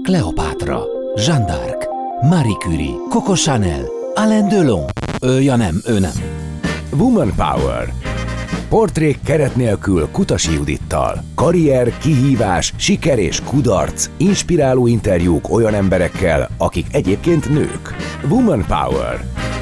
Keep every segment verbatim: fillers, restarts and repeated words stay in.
Kleopátra, Jeanne d'Arc, Marie Curie, Coco Chanel, Alain Delon. Ő, ja nem, ő nem. Woman Power. Portrék keret nélkül Kutasi Judittal. Karrier, kihívás, siker és kudarc. Inspiráló interjúk olyan emberekkel, akik egyébként nők. Woman Power.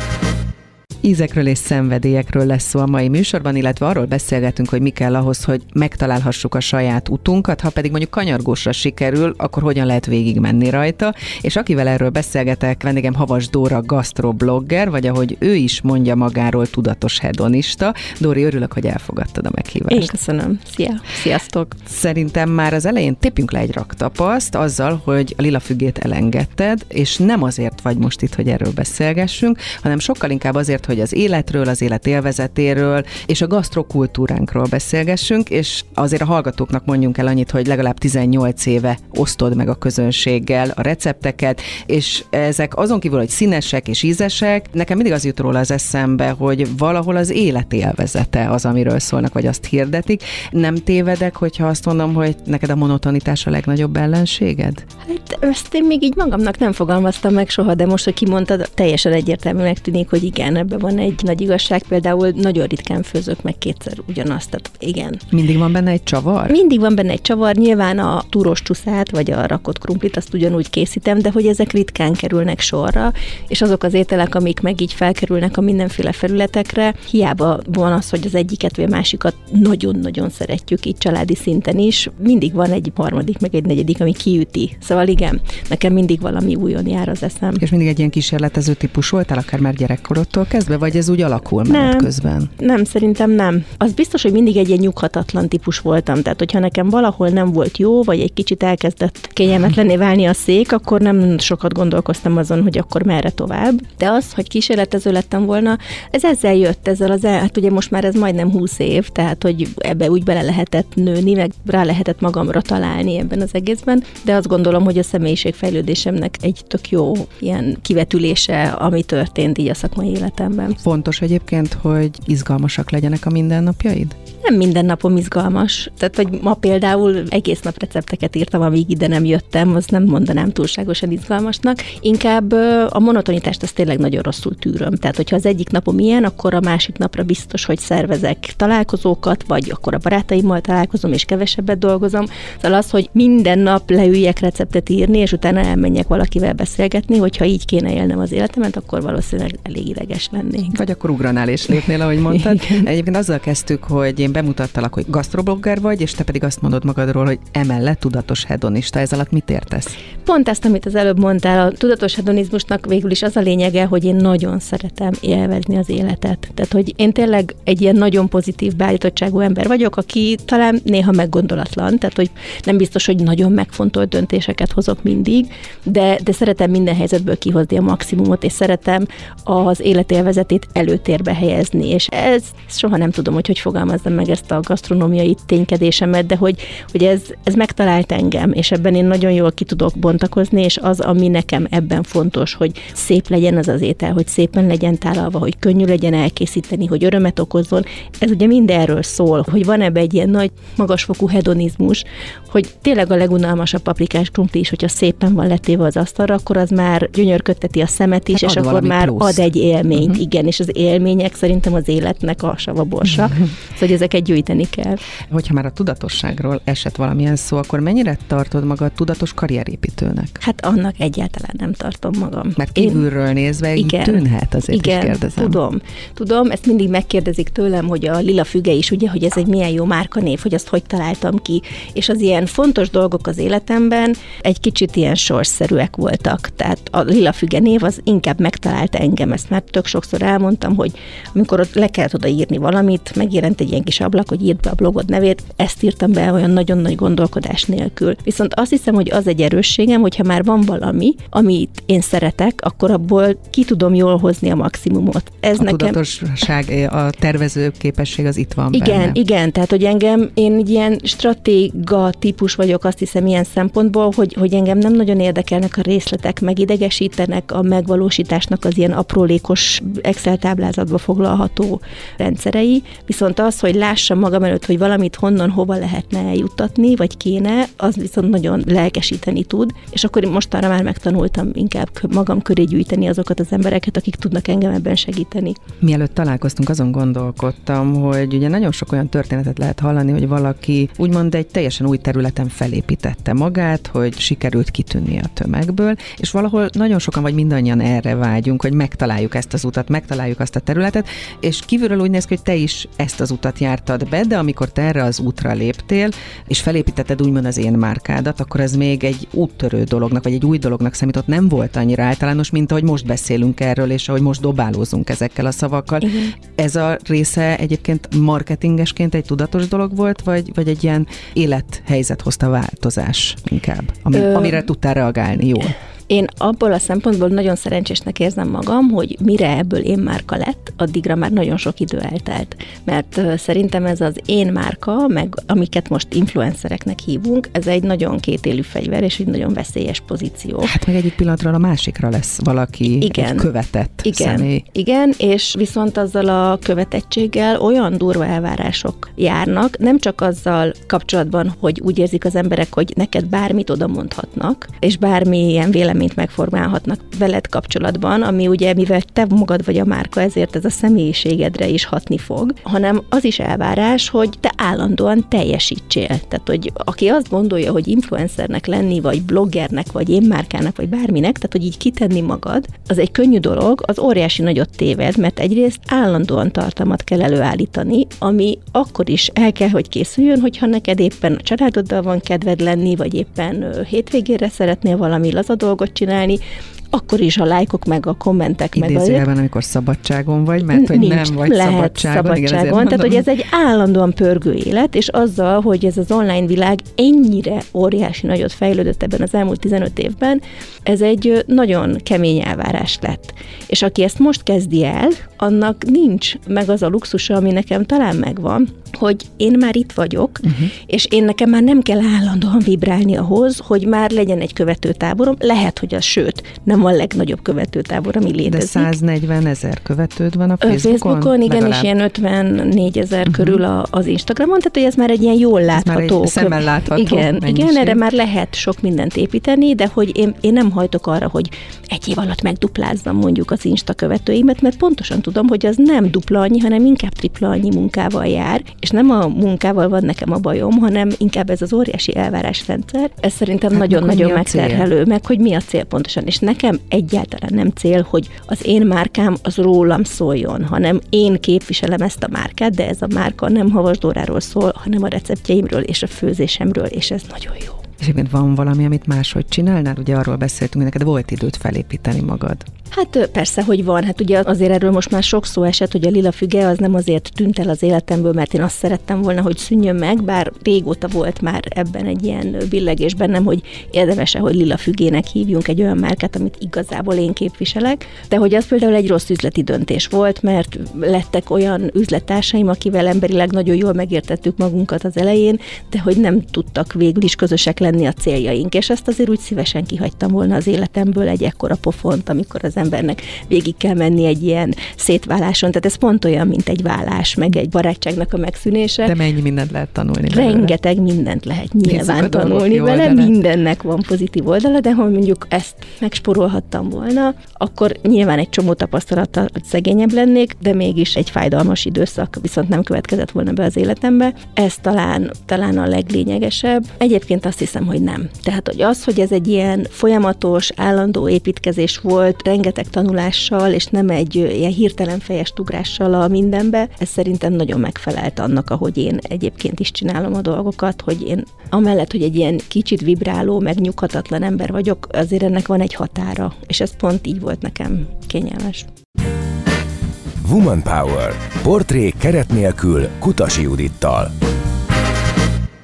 Ízekről és szenvedélyekről lesz szó a mai műsorban, illetve arról beszélgetünk, hogy mi kell ahhoz, hogy megtalálhassuk a saját utunkat, ha pedig mondjuk kanyargósra sikerül, akkor hogyan lehet végigmenni rajta. És akivel erről beszélgetek, vendégem Havas Dóra gastroblogger, vagy ahogy ő is mondja magáról, tudatos hedonista. Dóri, örülök, hogy elfogadtad a meghívást. Én köszönöm. Szia. Sziasztok. Szerintem már az elején tépjünk le egy raktapaszt azzal, hogy a lila fügét elengedted, és nem azért vagy most itt, hogy erről beszélgessünk, hanem sokkal inkább azért, hogy az életről, az élet élvezetéről és a gasztrokultúránkról beszélgessünk, és azért a hallgatóknak mondjunk el annyit, hogy legalább tizennyolc éve osztod meg a közönséggel a recepteket, és ezek azon kívül, hogy színesek és ízesek, nekem mindig az jut róla az eszembe, hogy valahol az élet élvezete az, amiről szólnak, vagy azt hirdetik. Nem tévedek, hogyha azt mondom, hogy neked a monotonitás a legnagyobb ellenséged? Hát ezt én még így magamnak nem fogalmaztam meg soha, de most, hogy kimondtad, teljesen egyértelműnek tűnik, hogy igen, ebben van egy nagy igazság, például nagyon ritkán főzök meg kétszer ugyanazt, tehát igen. Mindig van benne egy csavar? Mindig van benne egy csavar, nyilván a túros csúszát, vagy a rakott krumplit, azt ugyanúgy készítem, de hogy ezek ritkán kerülnek sorra, és azok az ételek, amik meg így felkerülnek a mindenféle felületekre, hiába van az, hogy az egyiket vagy a másikat nagyon-nagyon szeretjük, így családi szinten is, mindig van egy harmadik, meg egy negyedik, ami kiüti. Szóval igen, nekem mindig valami újon jár az eszem. És mindig egy ilyen kísérletező típus voltál, akár már gyerekkorodtól kezdve, vagy ez úgy alakul menet nem, közben? Nem, szerintem nem. Az biztos, hogy mindig egy ilyen nyughatatlan típus voltam. Tehát, hogyha nekem valahol nem volt jó, vagy egy kicsit elkezdett kényelmetlenné válni a szék, akkor nem sokat gondolkoztam azon, hogy akkor merre tovább. De az, hogy kísérletező lettem volna, ez ezzel jött, ezzel az, hát ugye most már ez majdnem húsz év, tehát, hogy ebbe úgy bele lehetett nőni, meg rá lehetett magamra találni ebben az egészben, de azt gondolom, hogy a személyiségfejlődésemnek egy tök jó ilyen kivetülése, ami történt így a szakmai életemben. Fontos egyébként, hogy izgalmasak legyenek a mindennapjaid? Nem minden napom izgalmas. Tehát, hogy ma például egész nap recepteket írtam, amíg ide nem jöttem, azt nem mondanám túlságosan izgalmasnak. Inkább a monotonitást azt tényleg nagyon rosszul tűröm. Tehát, hogyha az egyik napom ilyen, akkor a másik napra biztos, hogy szervezek találkozókat, vagy akkor a barátaimmal találkozom, és kevesebbet dolgozom. Szóval az, hogy minden nap leüljek receptet írni, és utána elmenjek valakivel beszélgetni, hogyha így kéne élnem az életemet, akkor valószínűleg elég ideges lennék. Vagy akkor ugranál és lépnél, ahogy mondtad. Egyébként azzal kezdtük, hogy én bemutattalak, hogy gastroblogger vagy, és te pedig azt mondod magadról, hogy emellett tudatos hedonista. Ez alatt mit értesz? Pont ezt, amit az előbb mondtál, a tudatos hedonizmusnak végül is az a lényege, hogy én nagyon szeretem élvezni az életet. Tehát, hogy én tényleg egy ilyen nagyon pozitív beállítottságú ember vagyok, aki talán néha meggondolatlan, tehát, hogy nem biztos, hogy nagyon megfontolt döntéseket hozok mindig, de, de szeretem minden helyzetből kihozni a maximumot, és szeretem az életélvezetét előtérbe helyezni, és ez soha nem tudom, hogy hogy fogalmazzam meg ezt a gasztronómiai ténykedésemet, de hogy, hogy ez, ez megtalált engem, és ebben én nagyon jól ki tudok bontakozni, és az, ami nekem ebben fontos, hogy szép legyen az az étel, hogy szépen legyen tálalva, hogy könnyű legyen elkészíteni, hogy örömet okozzon. Ez ugye mindenről szól, hogy van ebbe egy ilyen nagy, magasfokú hedonizmus, hogy tényleg a legunalmasabb paprikás krumpli is, hogyha szépen van letéve az asztalra, akkor az már gyönyörködteti a szemet is, hát és akkor már plusz. Ad egy élményt, uh-huh. igen, és az élmények szerintem az életnek a savaborsa, uh-huh. szóval hogy ezeket gyűjteni kell. Hogyha már a tudatosságról esett valamilyen szó, akkor mennyire tartod magad tudatos karrierépítőnek? Hát annak egyáltalán nem tartom magam. Mert kívülről Én... nézve igen, így tűnhet, azért igen, is kérdezem. tudom. Tudom, ezt mindig megkérdezik tőlem, hogy a lila füge is, ugye, hogy ez egy milyen jó márkanév, hogy azt hogy találtam ki. És az ilyen fontos dolgok az életemben egy kicsit ilyen sorsszerűek voltak. Tehát a lila füge név az inkább megtalált engem. Ezt már tök sokszor elmondtam, hogy amikor ott le kellett odaírni valamit, megjelent egy ilyen kis ablak, hogy írd be a blogod nevét, ezt írtam be olyan nagyon nagy gondolkodás nélkül. Viszont azt hiszem, hogy az egy erősségem, hogyha már van valami, amit én szeretek, akkor abból ki tudom jól hozni a maximumot. Ez a nekem... tudatosság, a tervező képesség az itt van igen, benne. Igen, tehát hogy engem, én ilyen stratéga típus vagyok, azt hiszem ilyen szempontból, hogy, hogy engem engem nem nagyon érdekelnek a részletek, meg idegesítenek a megvalósításnak az ilyen aprólékos Excel táblázatba foglalható rendszerei, viszont az, hogy lássam magam előtt, hogy valamit honnan, hova lehetne eljuttatni, vagy kéne, az viszont nagyon lelkesíteni tud, és akkor mostanra már megtanultam inkább magam köré gyűjteni azokat az embereket, akik tudnak engem ebben segíteni. Mielőtt találkoztunk, azon gondolkodtam, hogy ugye nagyon sok olyan történetet lehet hallani, hogy valaki úgymond egy teljesen új területen felépítette magát, hogy sikerült kitűnni a tömegből, és valahol nagyon sokan vagy mindannyian erre vágyunk, hogy megtaláljuk ezt az utat, megtaláljuk azt a területet, és kívülről úgy néz ki, hogy te is ezt az utat jártad be, de amikor te erre az útra léptél, és felépítetted úgymond az én márkádat, akkor ez még egy úttörő dolognak, vagy egy új dolognak számított, nem volt annyira általános, mint ahogy most beszélünk erről, és ahogy most dobálózunk ezekkel a szavakkal. Igen. Ez a része egyébként marketingesként egy tudatos dolog volt, vagy, vagy egy ilyen élethelyzet hozta változás inkább, ami, Ö... amire tudtál reagálni jól? Én abból a szempontból nagyon szerencsésnek érzem magam, hogy mire ebből én márka lett, addigra már nagyon sok idő eltelt. Mert szerintem ez az én márka, meg amiket most influencereknek hívunk, ez egy nagyon kétélű fegyver, és egy nagyon veszélyes pozíció. Hát meg egyik pillanatról a másikra lesz valaki igen, egy követett igen, személy. Igen, és viszont azzal a követettséggel olyan durva elvárások járnak, nem csak azzal kapcsolatban, hogy úgy érzik az emberek, hogy neked bármit oda mondhatnak, és bármilyen vélemény mint megformálhatnak veled kapcsolatban, ami ugye, mivel te magad vagy a márka, ezért ez a személyiségedre is hatni fog, hanem az is elvárás, hogy te állandóan teljesítsél. Tehát, hogy aki azt gondolja, hogy influencernek lenni, vagy bloggernek, vagy én márkának, vagy bárminek, tehát, hogy így kitenni magad, az egy könnyű dolog, az óriási nagyot téved, mert egyrészt állandóan tartalmat kell előállítani, ami akkor is el kell, hogy készüljön, hogyha neked éppen a családoddal van kedved lenni, vagy éppen hétvégére szeretnél valami laza dolgot csinálni, akkor is a lájkok, meg a kommentek, meg azért. Idézőjelben, amikor szabadságon vagy, mert hogy nincs, nem vagy lehet szabadságon. szabadságon. Igen, tehát, hogy ez egy állandóan pörgő élet, és azzal, hogy ez az online világ ennyire óriási nagyot fejlődött ebben az elmúlt tizenöt évben, ez egy nagyon kemény elvárás lett. És aki ezt most kezdi el, annak nincs meg az a luxusa, ami nekem talán megvan, hogy én már itt vagyok, uh-huh. és én nekem már nem kell állandóan vibrálni ahhoz, hogy már legyen egy követőtáborom. Lehet, hogy az sőt, nem a legnagyobb követőtábor, ami létezik. De száznegyven ezer követőd van a Facebookon? Facebookon, igen, legalább. És ilyen ötvennégy ezer uh-huh. körül a, az Instagramon, tehát hogy ez már egy ilyen jól látható. Ez szemmel látható. Igen, igen, erre már lehet sok mindent építeni, de hogy én, én nem hajtok arra, hogy egy év alatt megduplázzam mondjuk az Insta követőimet, mert pontosan tudom, hogy az nem dupla annyi, hanem inkább tripla annyi munkával jár, és nem a munkával van nekem a bajom, hanem inkább ez az óriási elvárásrendszer. Ez szerintem hát nagyon-nagyon megterhelő, meg hogy mi a cél pontosan. És nekem egyáltalán nem cél, hogy az én márkám az rólam szóljon, hanem én képviselem ezt a márkát, de ez a márka nem Havas Dóráról szól, hanem a receptjeimről és a főzésemről, és ez nagyon jó. És egyébként van valami, amit máshogy csinálnál? Ugye arról beszéltünk, hogy neked volt időt felépíteni magad. Hát persze, hogy van. Hát ugye azért erről most már sok szó esett, hogy a lila füge az nem azért tűnt el az életemből, mert én azt szerettem volna, hogy szűnjön meg, bár régóta volt már ebben egy ilyen billegés bennem, hogy érdemes-e, hogy lila fügének hívjunk egy olyan márkát, amit igazából én képviselek, de hogy az például egy rossz üzleti döntés volt, mert lettek olyan üzlettársaim, akivel emberileg nagyon jól megértettük magunkat az elején, de hogy nem tudtak végül is közösek lenni a céljaink, és ezt azért úgy szívesen kihagytam volna az életemből egy ekkora pofont, amikor az embernek végig kell menni egy ilyen szétváláson, tehát ez pont olyan, mint egy válás, meg egy barátságnak a megszűnése. De mennyi mindent lehet tanulni belőle? Rengeteg mindent lehet nyilván tanulni vele, mindennek van pozitív oldala, de ha mondjuk ezt megsporolhattam volna, akkor nyilván egy csomó tapasztalattal szegényebb lennék, de mégis egy fájdalmas időszak viszont nem következett volna be az életembe. Ez talán, talán a leglényegesebb. Egyébként azt hiszem, hogy nem. Tehát, hogy az, hogy ez egy ilyen folyamatos, állandó építkezés volt, rengeteg tanulással, és nem egy ilyen hirtelen fejes ugrással a mindenbe, ez szerintem nagyon megfelelt annak, ahogy én egyébként is csinálom a dolgokat, hogy én amellett, hogy egy ilyen kicsit vibráló, meg nyughatatlan ember vagyok, azért ennek van egy határa, és ez pont így volt nekem kényelmes. Woman Power. Portré keret nélkül Kutasi Judittal.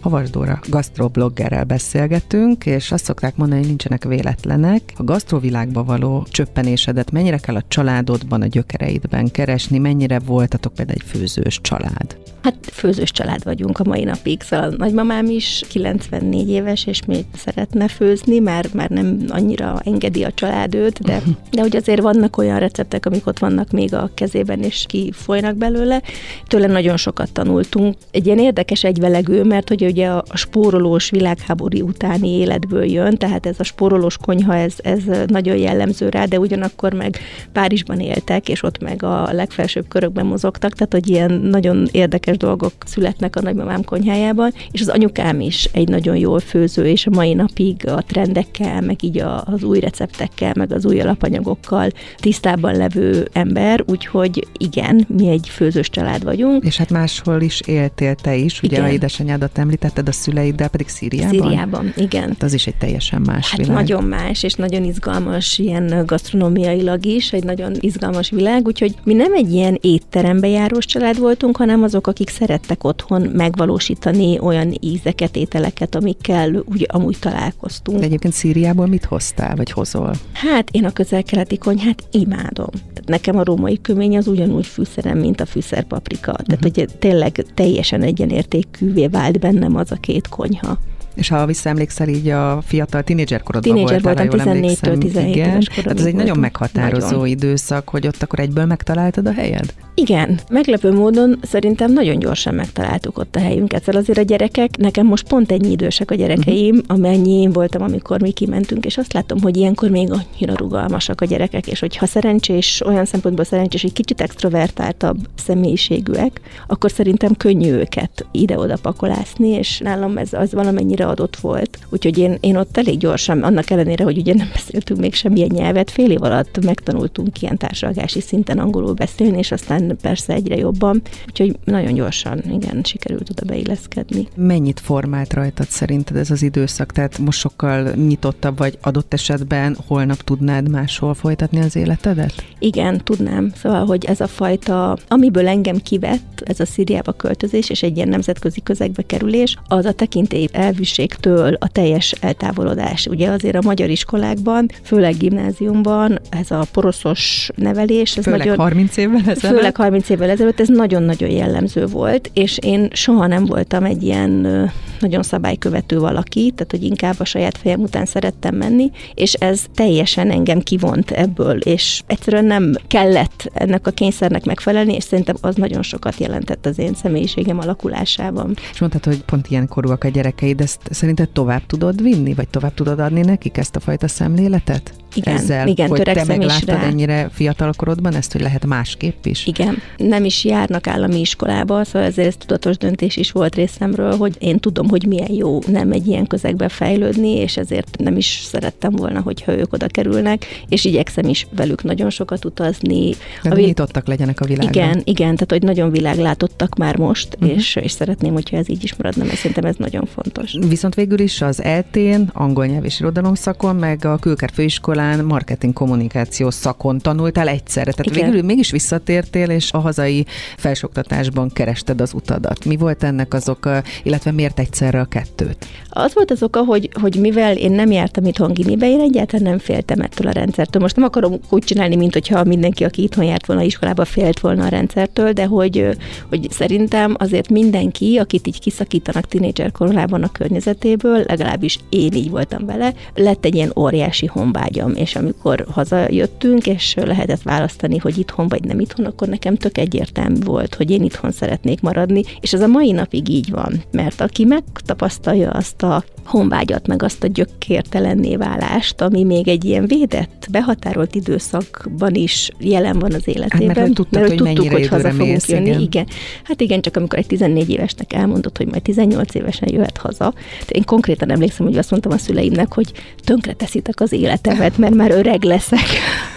Havas Dóra gasztrobloggerrel beszélgetünk, és azt szokták mondani, hogy nincsenek véletlenek. A gasztrovilágba való csöppenésedet mennyire kell a családodban, a gyökereidben keresni, mennyire voltatok például egy főzős család? Hát főzős család vagyunk a mai napig, szóval a nagymamám is kilencvennégy éves, és még szeretne főzni, már, már nem annyira engedi a család őt, de, de hogy azért vannak olyan receptek, amik ott vannak még a kezében, és kifolynak belőle. Tőle nagyon sokat tanultunk. Egy ilyen érdekes egyvelegő, mert hogy ugye a spórolós világháború utáni életből jön, tehát ez a spórolós konyha, ez, ez nagyon jellemző rá, de ugyanakkor meg Párizsban éltek, és ott meg a legfelsőbb körökben mozogtak, tehát hogy ilyen nagyon érdekes dolgok születnek a nagymamám konyhájában, és az anyukám is egy nagyon jól főző, és a mai napig a trendekkel, meg így a, az új receptekkel, meg az új alapanyagokkal tisztában levő ember, úgyhogy igen, mi egy főzős család vagyunk. És hát máshol is éltél te is, ugye igen. A édesanyádat említetted, a szüleiddel pedig Szíriában? Szíriában, igen. Hát az is egy teljesen más hát világ. Nagyon más, és nagyon izgalmas ilyen gasztronómiailag is, egy nagyon izgalmas világ, úgyhogy mi nem egy ilyen étterembe járós család voltunk, hanem azok, akik szerettek otthon megvalósítani olyan ízeket, ételeket, amikkel úgy amúgy találkoztunk. De egyébként Szíriából mit hoztál, vagy hozol? Hát én a közel-keleti konyhát imádom. Tehát nekem a római kömény az ugyanúgy fűszerem, mint a fűszerpaprika. Tehát, uh-huh. hogy tényleg teljesen egyenértékűvé vált bennem az a két konyha. És ha visszaemlékszel így a fiatal tinédzserkorodban Tínédzser voltál, voltam, tizennégytől tizenhét éves korodban. Hát ez egy nagyon meghatározó nagyon. időszak, hogy ott akkor egyből megtaláltad a helyed? Igen, meglepő módon szerintem nagyon gyorsan megtaláltuk ott a helyünket. Szóval azért a gyerekek, nekem most pont ennyi idősek a gyerekeim, uh-huh. amennyi én voltam, amikor mi kimentünk, és azt látom, hogy ilyenkor még annyira rugalmasak a gyerekek, és hogyha szerencsés, olyan szempontból szerencsés, hogy kicsit extrovertáltabb személyiségűek, akkor szerintem könnyű őket ide-oda pakolászni, és nálam ez az valamennyire adott volt. Úgyhogy én, én ott elég gyorsan, annak ellenére, hogy ugye nem beszéltünk még semmilyen nyelvet, fél év alatt megtanultunk ilyen társalgási szinten angolul beszélni, és aztán persze egyre jobban. Úgyhogy nagyon gyorsan, igen, sikerült oda beilleszkedni. Mennyit formált rajtad szerinted ez az időszak? Tehát most sokkal nyitottabb vagy, adott esetben holnap tudnád máshol folytatni az életedet? Igen, tudnám. Szóval, hogy ez a fajta, amiből engem kivett, ez a Szíriába költözés és egy ilyen nemzetközi közegbe kerülés, az a tekintély elvűségtől a teljes eltávolodás. Ugye azért a magyar iskolákban, főleg gimnáziumban ez a poroszos nevelés, ez főleg nagyon... harminc évvel ezelőtt? Főleg harminc évvel ezelőtt ez nagyon-nagyon jellemző volt, és én soha nem voltam egy ilyen nagyon szabálykövető valaki, tehát hogy inkább a saját fejem után szerettem menni, és ez teljesen engem kivont ebből, és egyszerűen nem kellett ennek a kényszernek megfelelni, és szerintem az nagyon sokat jelentett az én személyiségem alakulásában. És mondtad, hogy pont ilyen korúak a gyerekeid, ezt szerinted tovább tudod vinni, vagy tovább tudod adni nekik ezt a fajta szemléletet? Igen, ezzel, igen, hogy te megláttad rá. ennyire fiatalkorodban ezt, hogy lehet másképp is? Igen, nem is járnak állami iskolába, szóval ezért ez tudatos döntés is volt részemről, hogy én tudom, hogy milyen jó nem egy ilyen közegbe fejlődni, és ezért nem is szerettem volna, hogyha ők oda kerülnek, és igyekszem is velük nagyon sokat utazni. De a vi- nyitottak legyenek a világra. Igen, igen, tehát hogy nagyon világlátottak már most, uh-huh. és, és szeretném, hogyha ez így is maradna, mert szerintem ez nagyon fontos. Viszont végül is az é el té-n, angol nyelv és irodalom szakon, meg a Külker főiskolán marketing kommunikáció szakon tanultál egyszerre. Tehát igen. Végül mégis visszatértél, és a hazai felsőoktatásban kerested az utadat. Mi volt ennek az oka, illetve miért egyszerre a kettőt? Az volt az oka, hogy, hogy mivel én nem jártam itthon gimibe, én egyáltalán nem féltem ettől a rendszertől. Most nem akarom úgy csinálni, mint hogyha mindenki, aki itthon járt volna iskolába, félt volna a rendszertől, de hogy, hogy szerintem azért mindenki, akit így kiszakítanak tínédzser korában a környezetéből, legalábbis én így voltam vele, lett egy ilyen óriási honvágyam, és amikor hazajöttünk, és lehetett választani, hogy itthon vagy nem itthon, akkor nekem tök egyértelmű volt, hogy én itthon szeretnék maradni, és ez a mai napig így van, mert aki megtapasztalja azt a honvágyat, meg azt a gyökértelenné válást, ami még egy ilyen védett, behatárolt időszakban is jelen van az életében. Hát mert hogy tudtad, mert, hogy, hogy tudtuk, hogy haza fogunk mész, jönni. Igen. igen. Hát igen, csak amikor egy tizennégy évesnek elmondott, hogy majd tizennyolc évesen jöhet haza. Én konkrétan emlékszem, hogy azt mondtam a szüleimnek, hogy tönkre teszitek az életemet, mert már öreg leszek.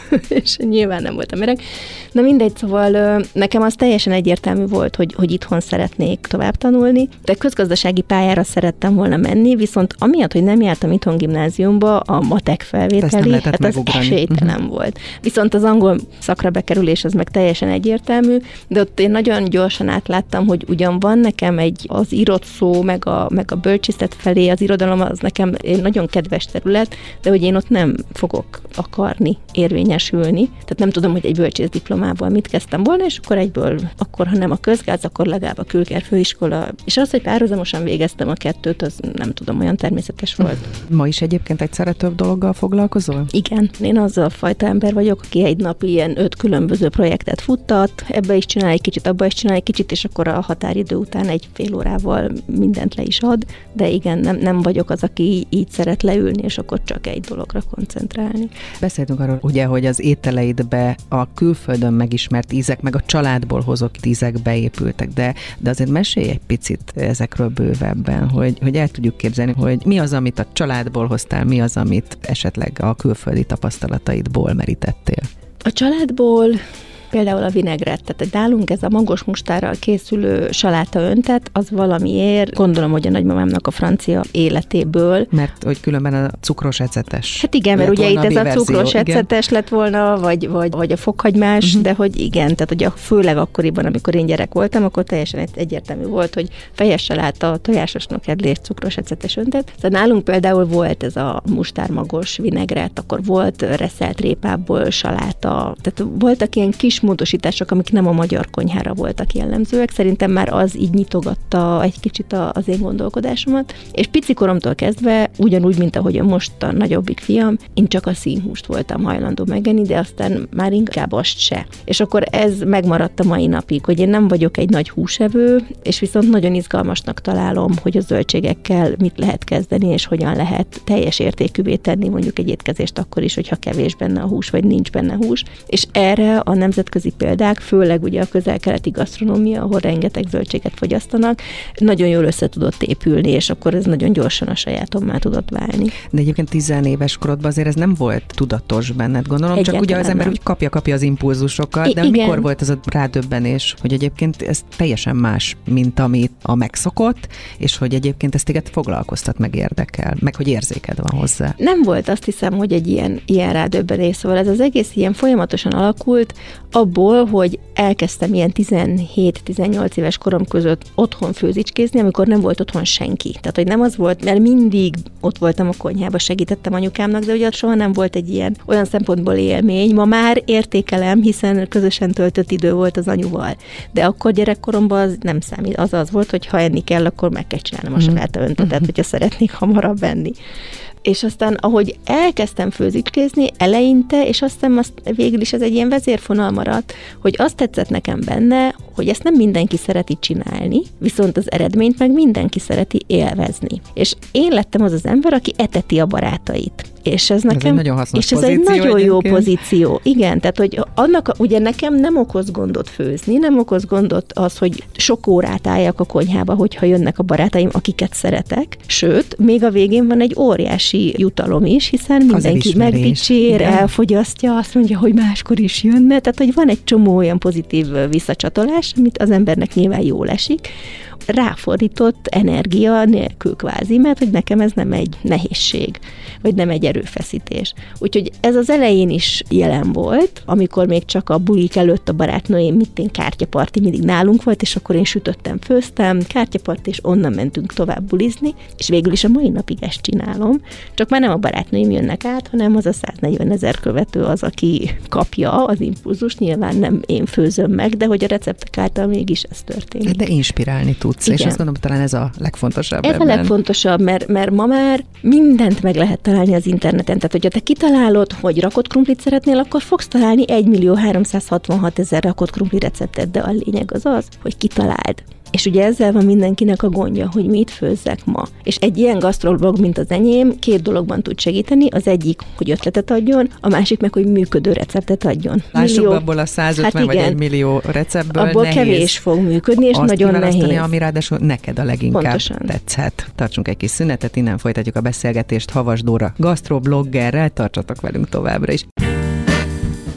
és nyilván nem voltam öreg. Na mindegy, szóval nekem az teljesen egyértelmű volt, hogy, hogy itthon szeretnék tovább tanulni, de közgazdasági pályára szerettem volna menni, viszont amiatt, hogy nem jártam itthon gimnáziumba, a matek felvételi, hát az esélytelen uh-huh. volt. Viszont az angol szakra bekerülés az meg teljesen egyértelmű, de ott én nagyon gyorsan átláttam, hogy ugyan van nekem egy az írott szó, meg a, meg a bölcsészet felé, az irodalom az nekem egy nagyon kedves terület, de hogy én ott nem fogok akarni érvényesülni. Tehát nem tudom, hogy egy bölcsész diplomából mit kezdtem volna, és akkor egyből, akkor ha nem a közgáz, akkor legalább a Külker főiskola. És az, hogy párhuzamosan végeztem a kettőt, az nem tudom, olyan természetes volt. Ma is egyébként egyszerre több dologgal foglalkozol? Igen. Én az a fajta ember vagyok, aki egy nap ilyen öt különböző projektet futtat, ebbe is csinál egy kicsit, abba is csinál egy kicsit, és akkor a határidő után egy fél órával mindent le is ad, de igen, nem, nem vagyok az, aki így szeret leülni, és akkor csak egy dologra koncentrálni. Beszéltünk arról, ugye, hogy az ételeidbe a külföldön megismert ízek, meg a családból hozott ízek beépültek, de, de azért mesélj egy picit ezekről bővebben, hogy, hogy el tudjuk képzelni, hogy mi az, amit a családból hoztál, mi az, amit esetleg a külföldi tapasztalataidból merítettél. A családból például a vinegret, tehát nálunk ez a magos mustárral készülő saláta öntet, az valamiért, gondolom, hogy a nagymamámnak a francia életéből. Mert hogy különben a cukros ecetes. Hát igen, mert ugye itt ez a cukros ecetes lett volna, vagy, vagy, vagy a fokhagymás, uh-huh. de hogy igen, tehát hogy a, főleg akkoriban, amikor én gyerek voltam, akkor teljesen egyértelmű volt, hogy fejes saláta, tojásos nokedli, cukros ecetes öntet. Tehát nálunk például volt ez a mustármagos vinegret, akkor volt reszelt répából saláta, tehát voltak ilyen kis módosítások, amik nem a magyar konyhára voltak jellemzőek. Szerintem már az így nyitogatta egy kicsit az én gondolkodásomat. És picikoromtól kezdve, ugyanúgy, mint ahogy most a nagyobbik fiam, én csak a színhúst voltam hajlandó megenni, de aztán már inkább azt se. És akkor ez megmaradt a mai napig, hogy én nem vagyok egy nagy húsevő, és viszont nagyon izgalmasnak találom, hogy a zöldségekkel mit lehet kezdeni, és hogyan lehet teljes értékűvé tenni mondjuk egy étkezést akkor is, hogyha kevés benne a hús, vagy nincs benne hús. És erre a nemzet közi példák, főleg ugye a közel-keleti gasztronómia, ahol rengeteg zöldséget fogyasztanak, nagyon jól össze tudott épülni, és akkor ez nagyon gyorsan a sajátommá tudott válni. De egyébként tizenéves korodban azért ez nem volt tudatos benned, gondolom, egyetlen csak ugye az ember nem. Úgy kapja-kapja az impulzusokat, de I- mikor volt ez a rádöbbenés, hogy egyébként ez teljesen más, mint amit a megszokott, és hogy egyébként ezt téged foglalkoztat, meg érdekel, meg hogy érzéked van hozzá. Nem volt, azt hiszem, hogy egy ilyen, ilyen rádöbbenés, szóval ez az egész ilyen folyamatosan alakult, abból, hogy elkezdtem ilyen tizenhét-tizennyolc éves korom között otthon főzicskézni, amikor nem volt otthon senki. Tehát, hogy nem az volt, mert mindig ott voltam a konyhába, segítettem anyukámnak, de ugye soha nem volt egy ilyen olyan szempontból élmény. Ma már értékelem, hiszen közösen töltött idő volt az anyuval. De akkor gyerekkoromban az nem számít. Az az volt, hogy ha enni kell, akkor meg kell csinálnom a saláta öntetet, hogyha szeretnék hamarabb enni. És aztán, ahogy elkezdtem főzicskézni eleinte, és aztán azt végül is ez egy ilyen vezérfonal maradt, hogy azt tetszett nekem benne, hogy ezt nem mindenki szereti csinálni, viszont az eredményt meg mindenki szereti élvezni. És én lettem az az ember, aki eteti a barátait. És ez nekem, ez egy nagyon hasznos és ez pozíció, egy nagyon egyébként. Jó pozíció. Igen, tehát hogy annak, ugye nekem nem okoz gondot főzni, nem okoz gondot az, hogy sok órát álljak a konyhába, hogyha jönnek a barátaim, akiket szeretek. Sőt, még a végén van egy óriási jutalom is, hiszen mindenki megdicsér, elfogyasztja, azt mondja, hogy máskor is jönne. Tehát, hogy van egy csomó olyan pozitív visszacsatolás, amit az embernek nyilván jól esik, ráfordított energia nélkül kvázi, mert hogy nekem ez nem egy nehézség, vagy nem egy erőfeszítés. Úgyhogy ez az elején is jelen volt, amikor még csak a bulik előtt a barátnőim, mint én kártyaparti mindig nálunk volt, és akkor én sütöttem, főztem, kártyapart, és onnan mentünk tovább bulizni, és végül is a mai napig ezt csinálom. Csak már nem a barátnőim jönnek át, hanem az a száznegyven ezer követő az, aki kapja az impulzust, nyilván nem én főzöm meg, de hogy a receptek által mégis ez történik. De inspirálni tudsz, igen. És azt gondolom, talán ez a legfontosabb Ez ebben. a legfontosabb, mert, mert ma már mindent meg lehet találni az interneten. Tehát, hogyha te kitalálod, hogy rakott krumplit szeretnél, akkor fogsz találni egymillió háromszázhatvanhat ezer rakott krumpli receptet, de a lényeg az az, hogy kitaláld. És ugye ezzel van mindenkinek a gondja, hogy mit főzzek ma. És egy ilyen gasztroblog, mint az enyém, két dologban tud segíteni. Az egyik, hogy ötletet adjon, a másik meg, hogy működő receptet adjon. Lássuk, millió, abból a százötven hát vagy egy millió receptből abból nehéz kevés fog működni, és nagyon nehéz. Ami ráadásul neked a leginkább Pontosan. tetszhet. Tartsunk egy kis szünetet, innen folytatjuk a beszélgetést Havas Dóra gasztrobloggerrel, tartsatok velünk továbbra is.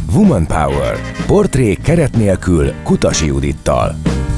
Woman Power. Portrék keret nélkül Kutasi Judittal.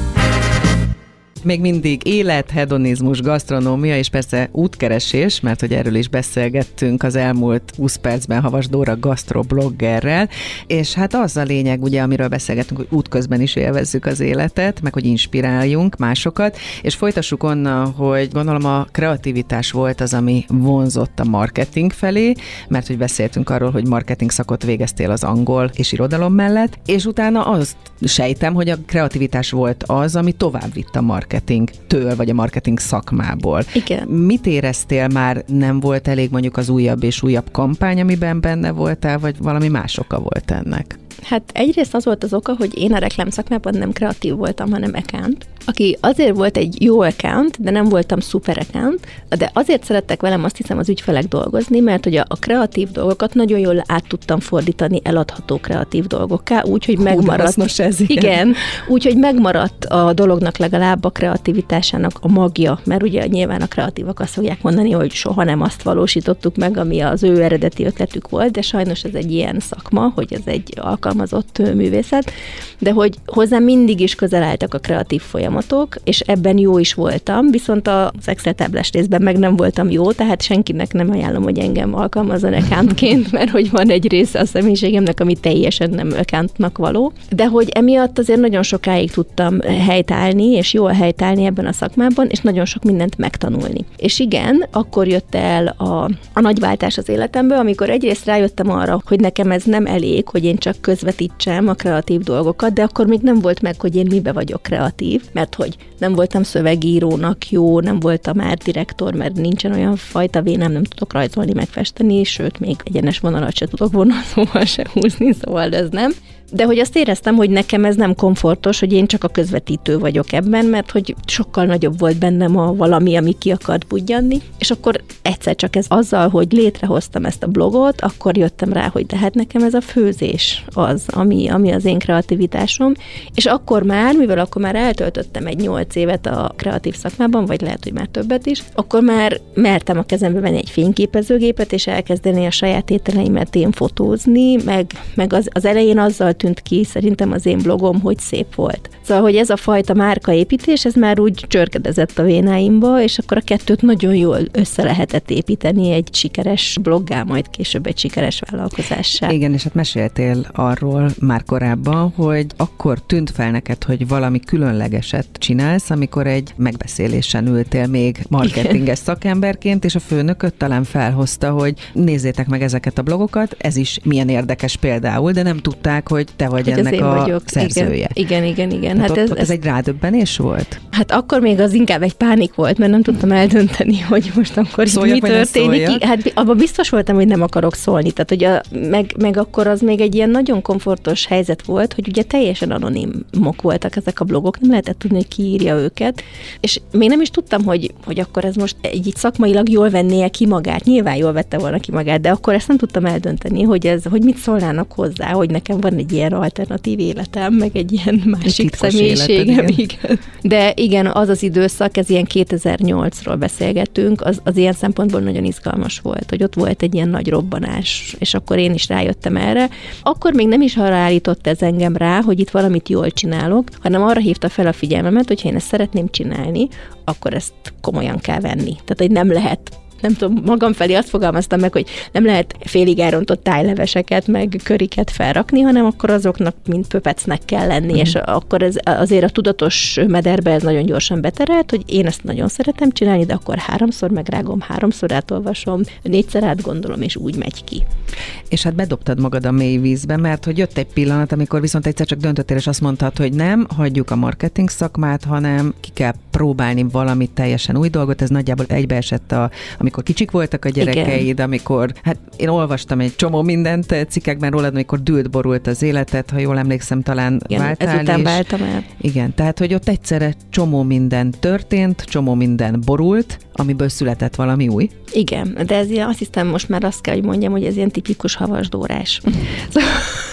Még mindig élet, hedonizmus, gasztronómia, és persze útkeresés, mert hogy erről is beszélgettünk az elmúlt húsz percben Havas Dóra gasztrobloggerrel, és hát az a lényeg, ugye, amiről beszélgettünk, hogy útközben is élvezzük az életet, meg hogy inspiráljunk másokat, és folytassuk onnan, hogy gondolom a kreativitás volt az, ami vonzott a marketing felé, mert hogy beszéltünk arról, hogy marketing szakot végeztél az angol és irodalom mellett, és utána azt sejtem, hogy a kreativitás volt az, ami tovább vitt a marketingtől, vagy a marketing szakmából. Igen. Mit éreztél már, nem volt elég mondjuk az újabb és újabb kampány, amiben benne voltál, vagy valami más oka volt ennek? Hát egyrészt az volt az oka, hogy én a reklámszakmában nem kreatív voltam, hanem account, aki azért volt egy jó account, de nem voltam szuper account, de azért szerettek velem, azt hiszem, az ügyfelek dolgozni, mert hogy a, a kreatív dolgokat nagyon jól át tudtam fordítani eladható kreatív dolgokká, úgyhogy megmaradt. Ez, igen. igen, úgyhogy megmaradt a dolognak legalább a kreativitásának a magja, mert ugye nyilván a kreatívak azt fogják mondani, hogy soha nem azt valósítottuk meg, ami az ő eredeti ötletük volt, de sajnos ez egy ilyen szakma, hogy ez egy alkalmazott művészet, de hogy hozzám mindig is közel álltak a kreatív folyamatok, és ebben jó is voltam, viszont az Excel táblás részben meg nem voltam jó, tehát senkinek nem ajánlom, hogy engem alkalmazzon accountként, mert hogy van egy része a személyiségemnek, ami teljesen nem accountnak való. De hogy emiatt azért nagyon sokáig tudtam helytállni, és jól helytállni ebben a szakmában, és nagyon sok mindent megtanulni. És igen, akkor jött el a, a nagy váltás az életemből, amikor egyrészt rájöttem arra, hogy nekem ez nem elég, hogy én csak közvetítsem a kreatív dolgokat, de akkor még nem volt meg, hogy én mibe vagyok kreatív, mert hogy nem voltam szövegírónak jó, nem voltam ártdirektor, mert nincsen olyan fajta vénem, nem tudok rajzolni, megfesteni, sőt, még egyenes vonalat se tudok vonalzóval se húzni, szóval ez nem. De hogy azt éreztem, hogy nekem ez nem komfortos, hogy én csak a közvetítő vagyok ebben, mert hogy sokkal nagyobb volt bennem a valami, ami ki akart budjanni, és akkor egyszer csak ez azzal, hogy létrehoztam ezt a blogot, akkor jöttem rá, hogy de hát nekem ez a főzés az, ami, ami az én kreativitásom, és akkor már, mivel akkor már eltöltöttem egy nyolc évet a kreatív szakmában, vagy lehet, hogy már többet is, akkor már mertem a kezembe venni egy fényképezőgépet, és elkezdeni a saját ételeimet én fotózni, meg, meg az, az elején azzal tűnt ki szerintem az én blogom, hogy szép volt. Szóval, hogy ez a fajta márkaépítés, ez már úgy csörkedezett a vénáimba, és akkor a kettőt nagyon jól össze lehetett építeni egy sikeres bloggá, majd később egy sikeres vállalkozássá. Igen, és hát meséltél arról már korábban, hogy akkor tűnt fel neked, hogy valami különlegeset csinálsz, amikor egy megbeszélésen ültél még marketinges Igen. szakemberként, és a főnököt talán felhozta, hogy nézzétek meg ezeket a blogokat, ez is milyen érdekes például, de nem tudták, hogy te vagy hogy ennek a vagyok. szerzője. Igen, igen, igen. Hát, hát hát ott, ez, ott ez egy rádöbbenés volt? Hát akkor még az inkább egy pánik volt, mert nem tudtam eldönteni, hogy most akkor szóljak, mi történik. Hát abban biztos voltam, hogy nem akarok szólni. Tehát, hogy a, meg, meg akkor az még egy ilyen nagyon komfortos helyzet volt, hogy ugye teljesen anonimok voltak ezek a blogok, nem lehetett tudni, hogy ki írja őket, és még nem is tudtam, hogy, hogy akkor ez most egy, így szakmailag jól vennie ki magát. Nyilván jól vette volna ki magát, de akkor ezt nem tudtam eldönteni, hogy ez, hogy mit szólnának hozzá, hogy nekem van egy ilyen alternatív életem, meg egy ilyen másik személyiségem. Igen. igen. De igen, az az időszak, ez ilyen kétezer-nyolcról beszélgetünk, az, az ilyen szempontból nagyon izgalmas volt, hogy ott volt egy ilyen nagy robbanás, és akkor én is rájöttem erre. Akkor még nem is arra állított ez engem rá, hogy itt valamit jól csinálok, hanem arra hívta fel a figyelmemet, hogy ha én ezt szeretném csinálni, akkor ezt komolyan kell venni. Tehát, hogy nem lehet nem tudom, magam felé azt fogalmaztam meg, hogy nem lehet félig elrontott tájleveseket, meg köriket felrakni, hanem akkor azoknak mind pöpecnek kell lenni, mm. és akkor ez azért a tudatos mederbe ez nagyon gyorsan beterelt, hogy én ezt nagyon szeretem csinálni, de akkor háromszor megrágom, háromszor átolvasom, négyszer átgondolom, és úgy megy ki. És hát bedobtad magad a mély vízbe, mert hogy jött egy pillanat, amikor viszont egyszer csak döntöttél, és azt mondtad, hogy nem hagyjuk a marketing szakmát, hanem ki kell próbálni valami teljesen új dolgot. Ez nagyjából egybeesett, a, amikor kicsik voltak a gyerekeid, Igen. amikor, hát én olvastam egy csomó mindent cikkekben rólad, amikor dűlt borult az életed, ha jól emlékszem, talán Igen, váltál. Ezután is. váltam el. Igen, tehát, hogy ott egyszerre csomó minden történt, csomó minden borult, amiből született valami új. Igen, de ez ilyen, azt hiszem most már azt kell, hogy mondjam, hogy ez ilyen tipikus havasdórás.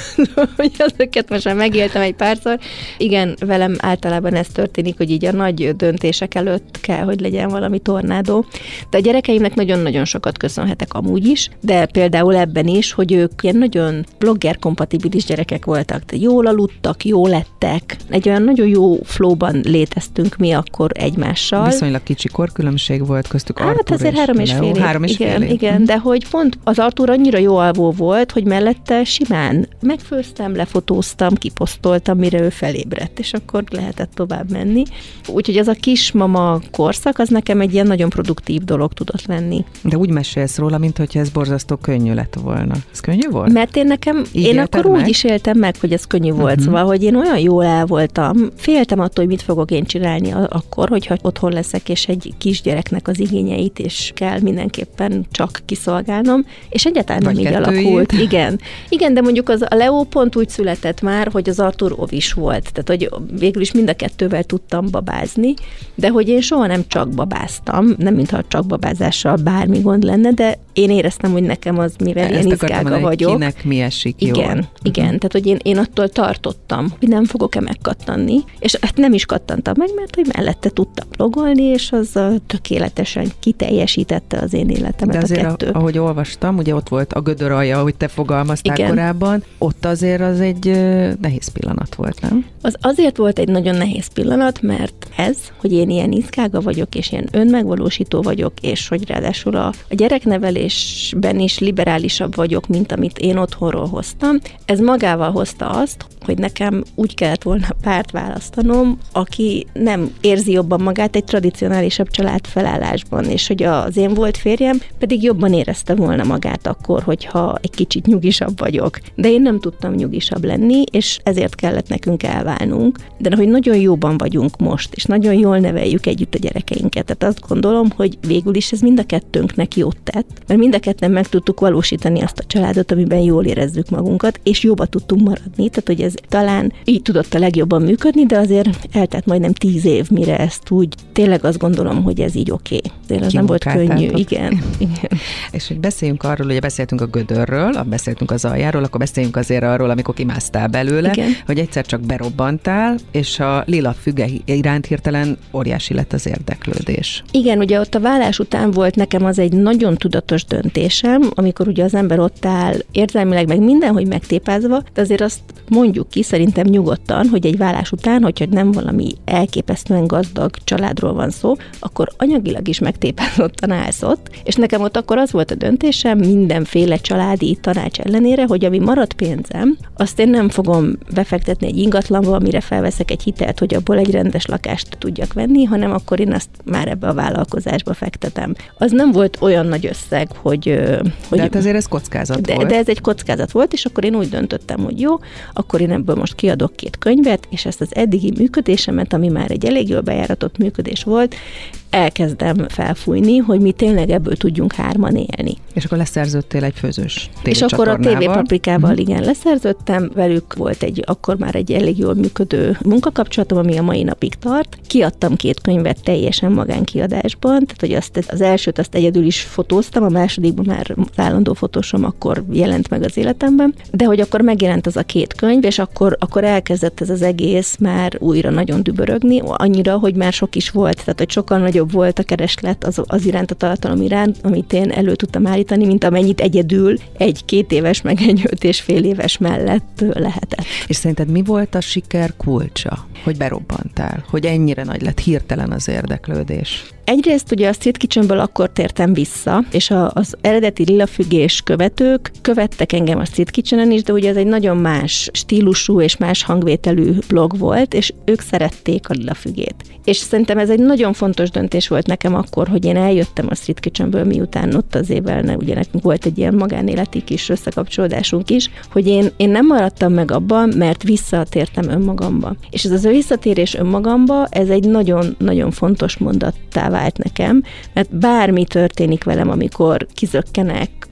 hogy azokat most már megéltem egy párszor. Igen, velem általában ez történik, hogy így a nagy döntések előtt kell, hogy legyen valami tornádó. De a gyerekeimnek nagyon-nagyon sokat köszönhetek amúgy is, de például ebben is, hogy ők ilyen nagyon blogger-kompatibilis gyerekek voltak. De jól aludtak, jól lettek. Egy olyan nagyon jó flowban léteztünk mi akkor egymással. Viszonylag kicsi korkülönbség volt köztük. Hát Artur azért három és fél év. Három és igen, fél év. igen, de hogy pont az Artur annyira jó alvó volt, hogy mellette simán megfőztem, lefotóztam, kiposztoltam, mire ő felébredt, és akkor lehetett tovább menni. Úgyhogy az a kismama korszak, az nekem egy ilyen nagyon produktív dolog tudott lenni. De úgy mesélsz róla, mintha ez borzasztó könnyű lett volna. Ez könnyű volt? Mert én nekem, Így én akkor meg? úgy is éltem meg, hogy ez könnyű volt, uh-huh. Szóval, hogy én olyan jól el voltam, féltem attól, hogy mit fogok én csinálni akkor, hogyha otthon leszek, és egy kisgyereknek az igényeit is kell mindenképpen csak kiszolgálnom, és egyáltalán nem így alakult. Igen. Igen, de mondjuk az a Leo pont úgy született már, hogy az Artur ovis volt, tehát hogy végül is mind a kettővel tudtam babázni, de hogy én soha nem csak babáztam, nem mintha csak babázással bármi gond lenne, de én éreztem, hogy nekem az, mivel Ezt ilyen izgága vagyok. Kinek mi esik jól. Igen, igen, uh-huh. Tehát hogy én, én attól tartottam, hogy nem fogok-e megkattanni, és hát nem is kattantam meg, mert hogy mellette tudtam blogolni, és az tökéletesen kiteljesítette az én életemet. De azért, a kettő. ahogy olvastam, ugye ott volt a gödör alja, ahogy te fogalmaztál igen. korábban, ott azért az egy nehéz pillanat volt, nem? Az azért volt egy nagyon nehéz pillanat, mert ez, hogy én ilyen izgága vagyok, és ilyen önmegvalósító vagyok, és hogy ráadásul a, a gyereknevelésben is liberálisabb vagyok, mint amit én otthonról hoztam, ez magával hozta azt, hogy nekem úgy kellett volna párt választanom, aki nem érzi jobban magát egy tradicionálisabb családfelállásban, és hogy az én volt férjem pedig jobban érezte volna magát akkor, hogyha egy kicsit nyugisabb vagyok. De én nem tudtam nyugisabb lenni, és ezért kellett nekünk elválnunk. De hogy nagyon jóban vagyunk most, és nagyon jól neveljük együtt a gyerekeinket. Tehát azt gondolom, hogy végül is ez mind a kettőnknek jót tett, mert mind a ketten meg tudtuk valósítani azt a családot, amiben jól érezzük magunkat, és jobban tudtunk maradni. Tehát, hogy ez talán így tudott a legjobban működni, de azért eltelt majdnem tíz év, mire ezt úgy, tényleg azt gondolom, hogy ez így oké. Okay. Tényleg ez nem volt könnyű. Igen. Igen. És hogy beszéljünk arról, ugye beszéltünk a gödörről, beszéltünk az aljáról, akkor beszéljünk azért arról, amikor kimásztál belőle, igen. Hogy egyszer csak berobbantál, és a lila füge iránt hirtelen óriási lett az érdeklődés. Igen, ugye ott a vállás után volt nekem az egy nagyon tudatos döntésem, amikor ugye az ember ott áll érzelmileg meg mindenhogy megtépázva, de azért azt mondjuk ki szerintem nyugodtan, hogy egy vállás után, hogyha nem valami elképesztően gazdag családról van szó, akkor anyagilag is megtépázottan állsz ott, és nekem ott akkor az volt a döntésem mindenféle családi tanács ellenére, hogy ami marad pénzem, azt én nem fogom befektetni egy ingatlanba, amire felveszek egy hitelt, hogy abból egy rendes lakást tudjak venni, hanem akkor én azt már ebbe a vállalkozásba fektetem. Az nem volt olyan nagy összeg, hogy... hogy de hát azért ez kockázat de, volt. De ez egy kockázat volt, és akkor én úgy döntöttem, hogy jó, akkor én ebből most kiadok két könyvet, és ezt az eddigi működésemet, ami már egy elég jól bejáratott működés volt, elkezdem felfújni, hogy mi tényleg ebből tudjunk hárman élni. És akkor leszerződtél egy főzős És akkor a té vé Paprikával, mm-hmm. igen, leszerződtem, velük volt egy, akkor már egy elég jól működő munkakapcsolatom, ami a mai napig tart. Kiadtam két könyvet teljesen magánkiadásban, tehát hogy azt, az elsőt azt egyedül is fotóztam, a másodikban már állandó fotósom akkor jelent meg az életemben, de hogy akkor megjelent az a két könyv, és akkor, akkor elkezdett ez az egész már újra nagyon dübörögni, annyira, hogy már sok is volt, tehát hogy sokkal nagyobb volt a kereslet az, az iránt, a tartalom iránt, amit én elő tudtam állítani, mint amennyit egyedül egy két éves, meg egy öt és fél éves mellett lehetett. És szerinted mi volt a siker kulcsa, hogy berobbantál, hogy ennyire nagy lett hirtelen az érdeklődés? Egyrészt ugye a Street Kitchenből akkor tértem vissza, és a, az eredeti lilafügés követők követtek engem a Street Kitchenen is, de ugye ez egy nagyon más stílusú és más hangvételű blog volt, és ők szerették a lilafügét. És szerintem ez egy nagyon fontos döntés volt nekem akkor, hogy én eljöttem a Street Kitchenből, miután ott az évvel, ugye nekünk volt egy ilyen magánéleti kis összekapcsolódásunk is, hogy én, én nem maradtam meg abban, mert visszatértem önmagamba. És ez az a visszatérés önmagamba, ez egy nagyon-nagyon fontos mondattá vált nekem, mert bármi történik velem, amikor kizökkenek,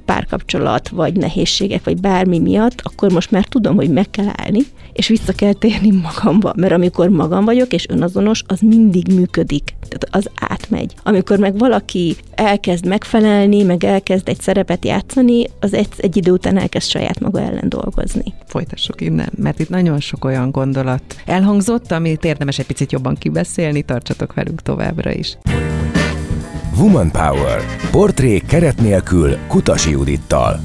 párkapcsolat, vagy nehézségek, vagy bármi miatt, akkor most már tudom, hogy meg kell állni, és vissza kell térni magamba, mert amikor magam vagyok, és önazonos, az mindig működik. Tehát az átmegy. Amikor meg valaki elkezd megfelelni, meg elkezd egy szerepet játszani, az egy, egy idő után elkezd saját maga ellen dolgozni. Folytassuk innen, mert itt nagyon sok olyan gondolat elhangzott, amit érdemes egy picit jobban kibeszélni, tartsatok velünk továbbra is. Woman Power. Portré keret nélkül Kutasi Judittal.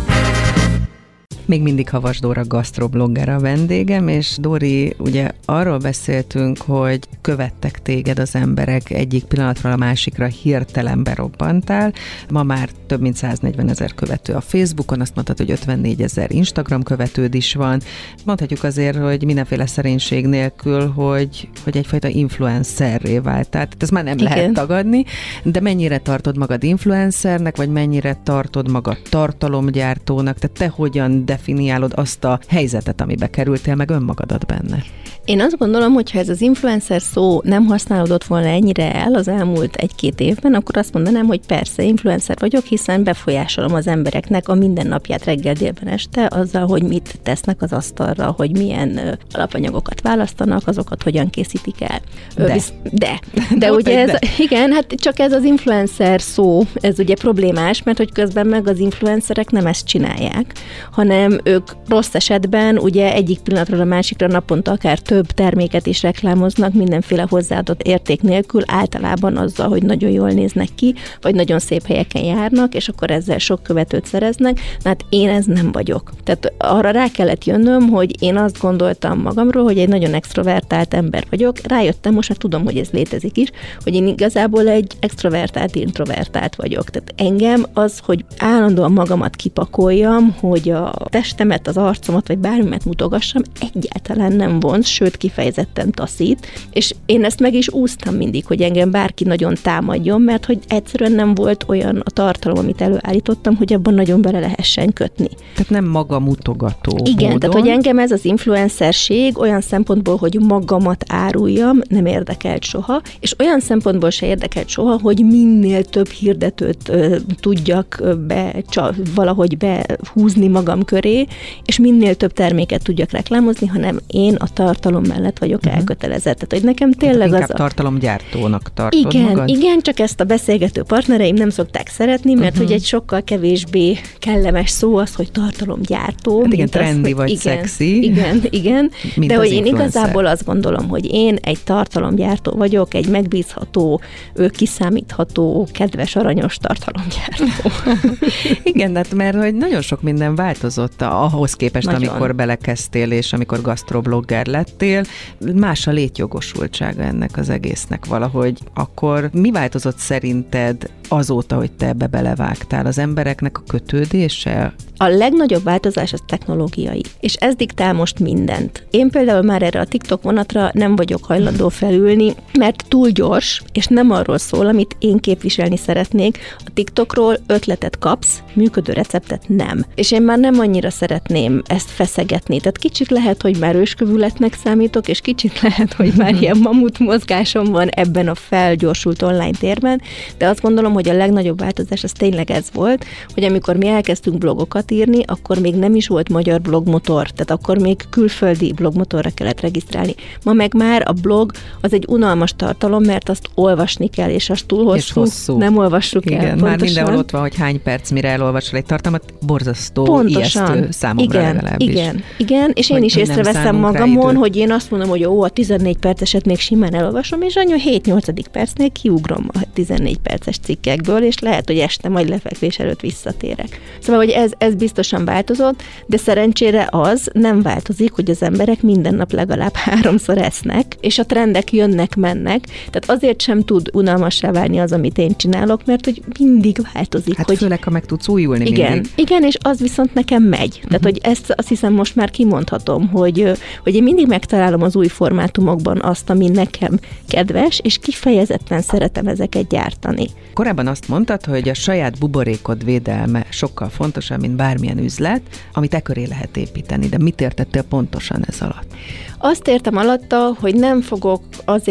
Még mindig Havas Dóra gasztroblogger a vendégem, és Dóri, ugye arról beszéltünk, hogy követtek téged az emberek, egyik pillanatról a másikra hirtelen berobbantál. Ma már több mint száznegyvenezer követő a Facebookon, azt mondtad, hogy ötvennégyezer Instagram követőd is van. Mondhatjuk azért, hogy mindenféle szerénység nélkül, hogy, hogy egyfajta influencerré váltál. Tehát ezt már nem Igen. lehet tagadni, de mennyire tartod magad influencernek, vagy mennyire tartod magad tartalomgyártónak? Tehát te hogyan definiálod azt a helyzetet, amibe kerültél, meg önmagadat benne? Én azt gondolom, hogy ha ez az influencer szó nem használódott volna ennyire el az elmúlt egy-két évben, akkor azt mondanám, hogy persze, influencer vagyok, hiszen befolyásolom az embereknek a mindennapját reggel, délben, este, azzal, hogy mit tesznek az asztalra, hogy milyen alapanyagokat választanak, azokat hogyan készítik el. De. Visz, de. De ugye ez, de. igen, hát csak ez az influencer szó, ez ugye problémás, mert hogy közben meg az influencerek nem ezt csinálják, hanem ők rossz esetben ugye egyik pillanatról a másikra naponta akár több terméket is reklámoznak, mindenféle hozzáadott érték nélkül, általában azzal, hogy nagyon jól néznek ki, vagy nagyon szép helyeken járnak, és akkor ezzel sok követőt szereznek. Na hát én ez nem vagyok. Tehát arra rá kellett jönnöm, hogy én azt gondoltam magamról, hogy egy nagyon extrovertált ember vagyok. Rájöttem, most már tudom, hogy ez létezik is, hogy én igazából egy extrovertált, introvertált vagyok. Tehát engem az, hogy állandóan magamat kipakoljam, hogy a testemet, az arcomat, vagy bármimet mutogassam, egyáltalán nem vonz, sőt kifejezetten taszít, és én ezt meg is úsztam mindig, hogy engem bárki nagyon támadjon, mert hogy egyszerűen nem volt olyan a tartalom, amit előállítottam, hogy abban nagyon bele lehessen kötni. Tehát nem magamutogató Igen, módon. Tehát hogy engem ez az influencerség olyan szempontból, hogy magamat áruljam, nem érdekelt soha, és olyan szempontból se érdekelt soha, hogy minél több hirdetőt ö, tudjak be, csa, valahogy behúzni magam köré, és minél több terméket tudjak reklámozni, hanem én a tartalom mellett vagyok uh-huh. elkötelezett. Tehát, hogy nekem tényleg hát az a... tartalomgyártónak tartod igen, magad? Igen, csak ezt a beszélgető partnereim nem szokták szeretni, mert uh-huh. hogy egy sokkal kevésbé kellemes szó az, hogy tartalomgyártó. Hát igen, trendi az, vagy igen, szexi. Igen, igen. Mint de hogy influencer. Én igazából azt gondolom, hogy én egy tartalomgyártó vagyok, egy megbízható, kiszámítható, kedves, aranyos tartalomgyártó. Igen, hát mert hogy nagyon sok minden változott ahhoz képest, nagyon. amikor belekezdtél, és amikor gasztroblogger lettél. Más a létjogosultsága ennek az egésznek valahogy. Akkor mi változott szerinted azóta, hogy te ebbe belevágtál? Az embereknek a kötődése? A legnagyobb változás az technológiai, és ez diktál most mindent. Én például már erre a TikTok vonatra nem vagyok hajlandó felülni, mert túl gyors, és nem arról szól, amit én képviselni szeretnék. A TikTokról ötletet kapsz, működő receptet nem. És én már nem annyira szeretném ezt feszegetni. Tehát kicsit lehet, hogy már őskövületnek számítok, és kicsit lehet, hogy már ilyen mamut mozgásom van ebben a felgyorsult online térben, de azt gondolom, hogy a legnagyobb változás az tényleg ez volt, hogy amikor mi elkezdtünk blogokat írni, akkor még nem is volt magyar blogmotor, tehát akkor még külföldi blogmotorra kellett regisztrálni. Ma meg már a blog az egy unalmas tartalom, mert azt olvasni kell, és az túl hosszú, hosszú. nem olvassuk Igen, el. már Pontosan. mindenhol ott van, hogy hány perc, mire elolvasol egy tartalmat, borzasztó, Pontosan. ijesztő számomra igen, legalábbis. Igen, igen, és én hogy, is hogy észreveszem magamon, hogy én azt mondom, hogy ó, a tizennégy perceset még simán elolvasom, és annyi hét-nyolcadik percnél kiugrom a tizennégy perces cikkekből, és lehet, hogy este majd lefekvés előtt visszatérek. Szóval, hogy ez, ez biztosan változott, de szerencsére az nem változik, hogy az emberek minden nap legalább háromszor esznek, és a trendek jönnek-mennek, tehát azért sem tud unalmassá válni az, amit én csinálok, mert hogy mindig változik. Hát hogy főleg, ha meg tudsz újulni igen, mindig. Igen, és az viszont nekem megy. Tehát, uh-huh. hogy ezt azt hiszem most már kimondhatom, hogy, hogy én mindig megtalálom az új formátumokban azt, ami nekem kedves, és kifejezetten szeretem ezeket gyártani. Korábban azt mondtad, hogy a saját buborékod védelme sokkal fontosabb, mint bármilyen üzlet, amit e köré lehet építeni. De mit értettél pontosan ez alatt? Azt értem alatta, hogy nem fogok azért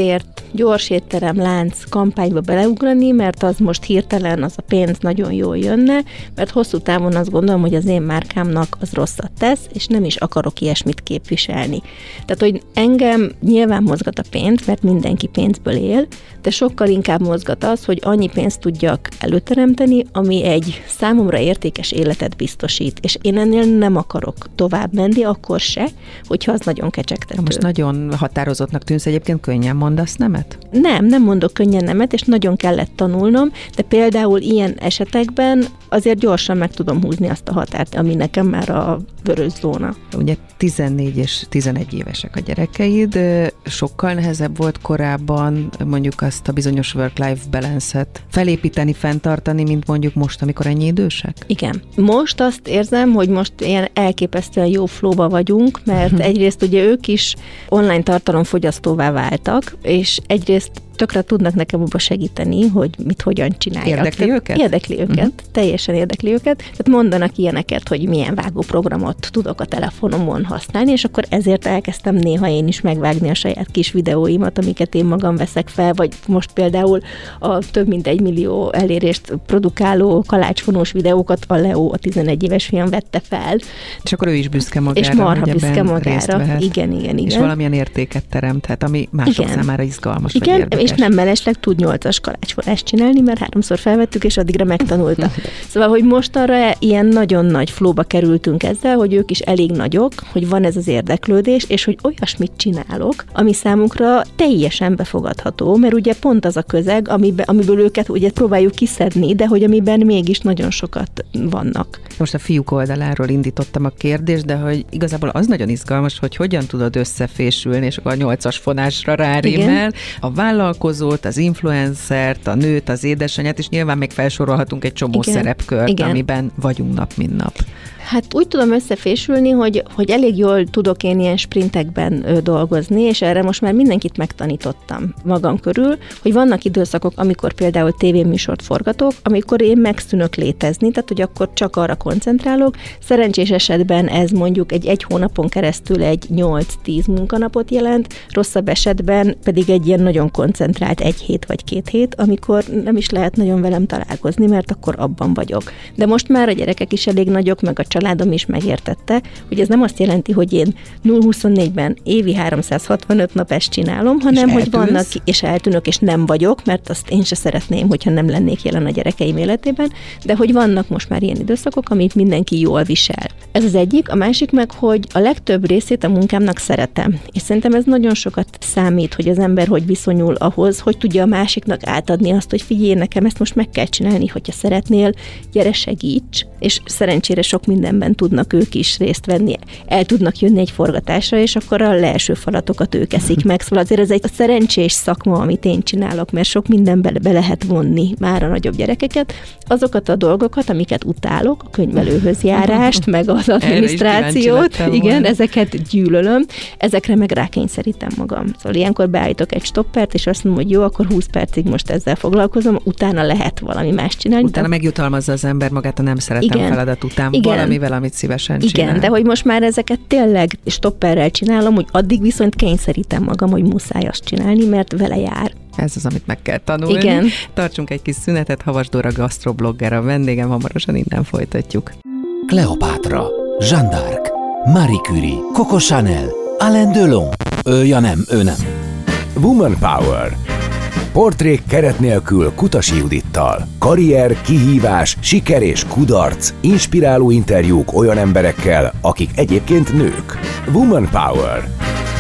gyors étterem, lánc kampányba beleugrani, mert az most hirtelen az a pénz nagyon jól jönne, mert hosszú távon azt gondolom, hogy az én márkámnak az rosszat tesz, és nem is akarok ilyesmit képviselni. Tehát, hogy engem nyilván mozgat a pénz, mert mindenki pénzből él, de sokkal inkább mozgat az, hogy annyi pénzt tudjak előteremteni, ami egy számomra értékes életet biztosít, és én ennél nem akarok tovább menni, akkor se, hogyha az nagyon kecsegtető. Most nagyon határozottnak tűnsz, egyébként könnyen mondasz nemet? Nem, nem mondok könnyen nemet, és nagyon kellett tanulnom, de például ilyen esetekben azért gyorsan meg tudom húzni azt a határt, ami nekem már a vörös zóna. Ugye tizennégy és tizenegy évesek a gyerekeid, sokkal nehezebb volt korábban mondjuk azt a bizonyos work-life balance-et felépíteni, fenntartani, mint mondjuk most, amikor ennyi idősek? Igen. Most azt érzem, hogy most ilyen elképesztően jó flowba vagyunk, mert egyrészt ugye ők is online tartalomfogyasztóvá váltak, és egyrészt tökre tudnak nekem abba segíteni, hogy mit hogyan csináljak. Érdekli Tehát őket? Érdekli őket, uh-huh. teljesen érdekli őket. Tehát mondanak ilyeneket, hogy milyen vágóprogramot tudok a telefonomon használni, és akkor ezért elkezdtem néha én is megvágni a saját kis videóimat, amiket én magam veszek fel, vagy most például a több mint egy millió elérést produkáló kalácsfonós videókat a Leo, a tizenegy éves fiam vette fel. És akkor ő is büszke magára. És marha büszke magára. Igen, igen, igen. És valamilyen értéket teremthet, ami mások igen. számára izgalmas. Igen, és nem mellesleg tud nyolcas kalácsfolást csinálni, mert háromszor felvettük, és addigra megtanulta. Szóval, hogy mostanra ilyen nagyon nagy flóba kerültünk ezzel, hogy ők is elég nagyok, hogy van ez az érdeklődés, és hogy olyasmit csinálok, ami számukra teljesen befogadható, mert ugye pont az a közeg, amiben, amiből őket ugye próbáljuk kiszedni, de hogy amiben mégis nagyon sokat vannak. Most a fiúk oldaláról indítottam a kérdést, de hogy igazából az nagyon izgalmas, hogy hogyan tudod összefésülni, és akkor a nyolcas fonásra rárímel, a vállalkozót, az influencert, a nőt, az édesanyját, és nyilván még felsorolhatunk egy csomó igen. szerepkört, igen. amiben vagyunk nap, mint nap. Hát úgy tudom összefésülni, hogy, hogy elég jól tudok én ilyen sprintekben ö, dolgozni, és erre most már mindenkit megtanítottam magam körül, hogy vannak időszakok, amikor például tévéműsort forgatok, amikor én megszűnök létezni, tehát hogy akkor csak arra koncentrálok. Szerencsés esetben ez mondjuk egy egy hónapon keresztül egy nyolc-tíz munkanapot jelent, rosszabb esetben pedig egy ilyen nagyon koncentrált egy hét vagy két hét, amikor nem is lehet nagyon velem találkozni, mert akkor abban vagyok. De most már a gyerekek is elég nagyok, meg a családom is megértette, hogy ez nem azt jelenti, hogy én nulla huszonnégyben évi háromszázhatvanöt nap ezt csinálom, hanem hogy vannak, és eltűnök, és nem vagyok, mert azt én se szeretném, hogyha nem lennék jelen a gyerekeim életében, de hogy vannak most már ilyen időszakok, amit mindenki jól visel. Ez az egyik, a másik meg, hogy a legtöbb részét a munkámnak szeretem. És szerintem ez nagyon sokat számít, hogy az ember hogy viszonyul ahhoz, hogy tudja a másiknak átadni azt, hogy figyelj, nekem ezt most meg kell csinálni, hogyha szeretnél, gyere, segíts, és szerencsére sok mindenben tudnak ők is részt venni. El tudnak jönni egy forgatásra, és akkor a leeső falatokat ők eszik meg. Szóval azért ez egy szerencsés szakma, amit én csinálok, mert sok mindenbe be lehet vonni már a nagyobb gyerekeket. Azokat a dolgokat, amiket utálok, a könyvelőhöz járást, meg az adminisztrációt, igen, volna. Ezeket gyűlölöm, ezekre meg rákényszerítem magam. Szóval ilyenkor beállítok egy stoppert, és azt mondom, hogy jó, akkor húsz percig most ezzel foglalkozom, utána lehet valami más csinálni. Utána de... megjutalmazza az ember magát a nem szeretem igen. feladat után igen. valamivel, amit szívesen csinál. Igen, de hogy most már ezeket tényleg stopperrel csinálom, hogy addig viszont kényszerítem magam, hogy muszáj azt csinálni, mert vele jár. Ez az, amit meg kell tanulni. Igen. Tartsunk egy kis szünetet, Havas Dóra gasztroblogger a vendégem, hamarosan innen folytatjuk. Kleopátra, Jeanne d'Arc, Marie Curie, Coco Chanel, Alain Delon. Ő, ja nem, ő nem. Woman Power. Portrék keret nélkül Kutasi Judittal. Karrier, kihívás, siker és kudarc. Inspiráló interjúk olyan emberekkel, akik egyébként nők. Woman Power.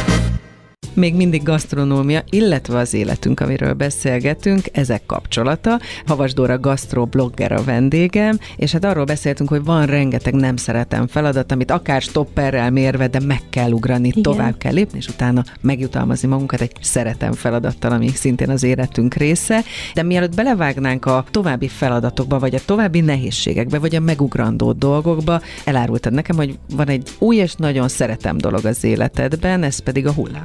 Még mindig gasztronómia, illetve az életünk, amiről beszélgetünk, ezek kapcsolata. Havas Dóra gasztroblogger a vendégem, és hát arról beszéltünk, hogy van rengeteg nem szeretem feladat, amit akár stopperrel mérve, de meg kell ugrani, igen. tovább kell lépni, és utána megjutalmazni magunkat egy szeretem feladattal, ami szintén az életünk része. De mielőtt belevágnánk a további feladatokba, vagy a további nehézségekbe, vagy a megugrandó dolgokba, elárultad nekem, hogy van egy új és nagyon szeretem dolog az életedben, ez pedig a hullámszörf.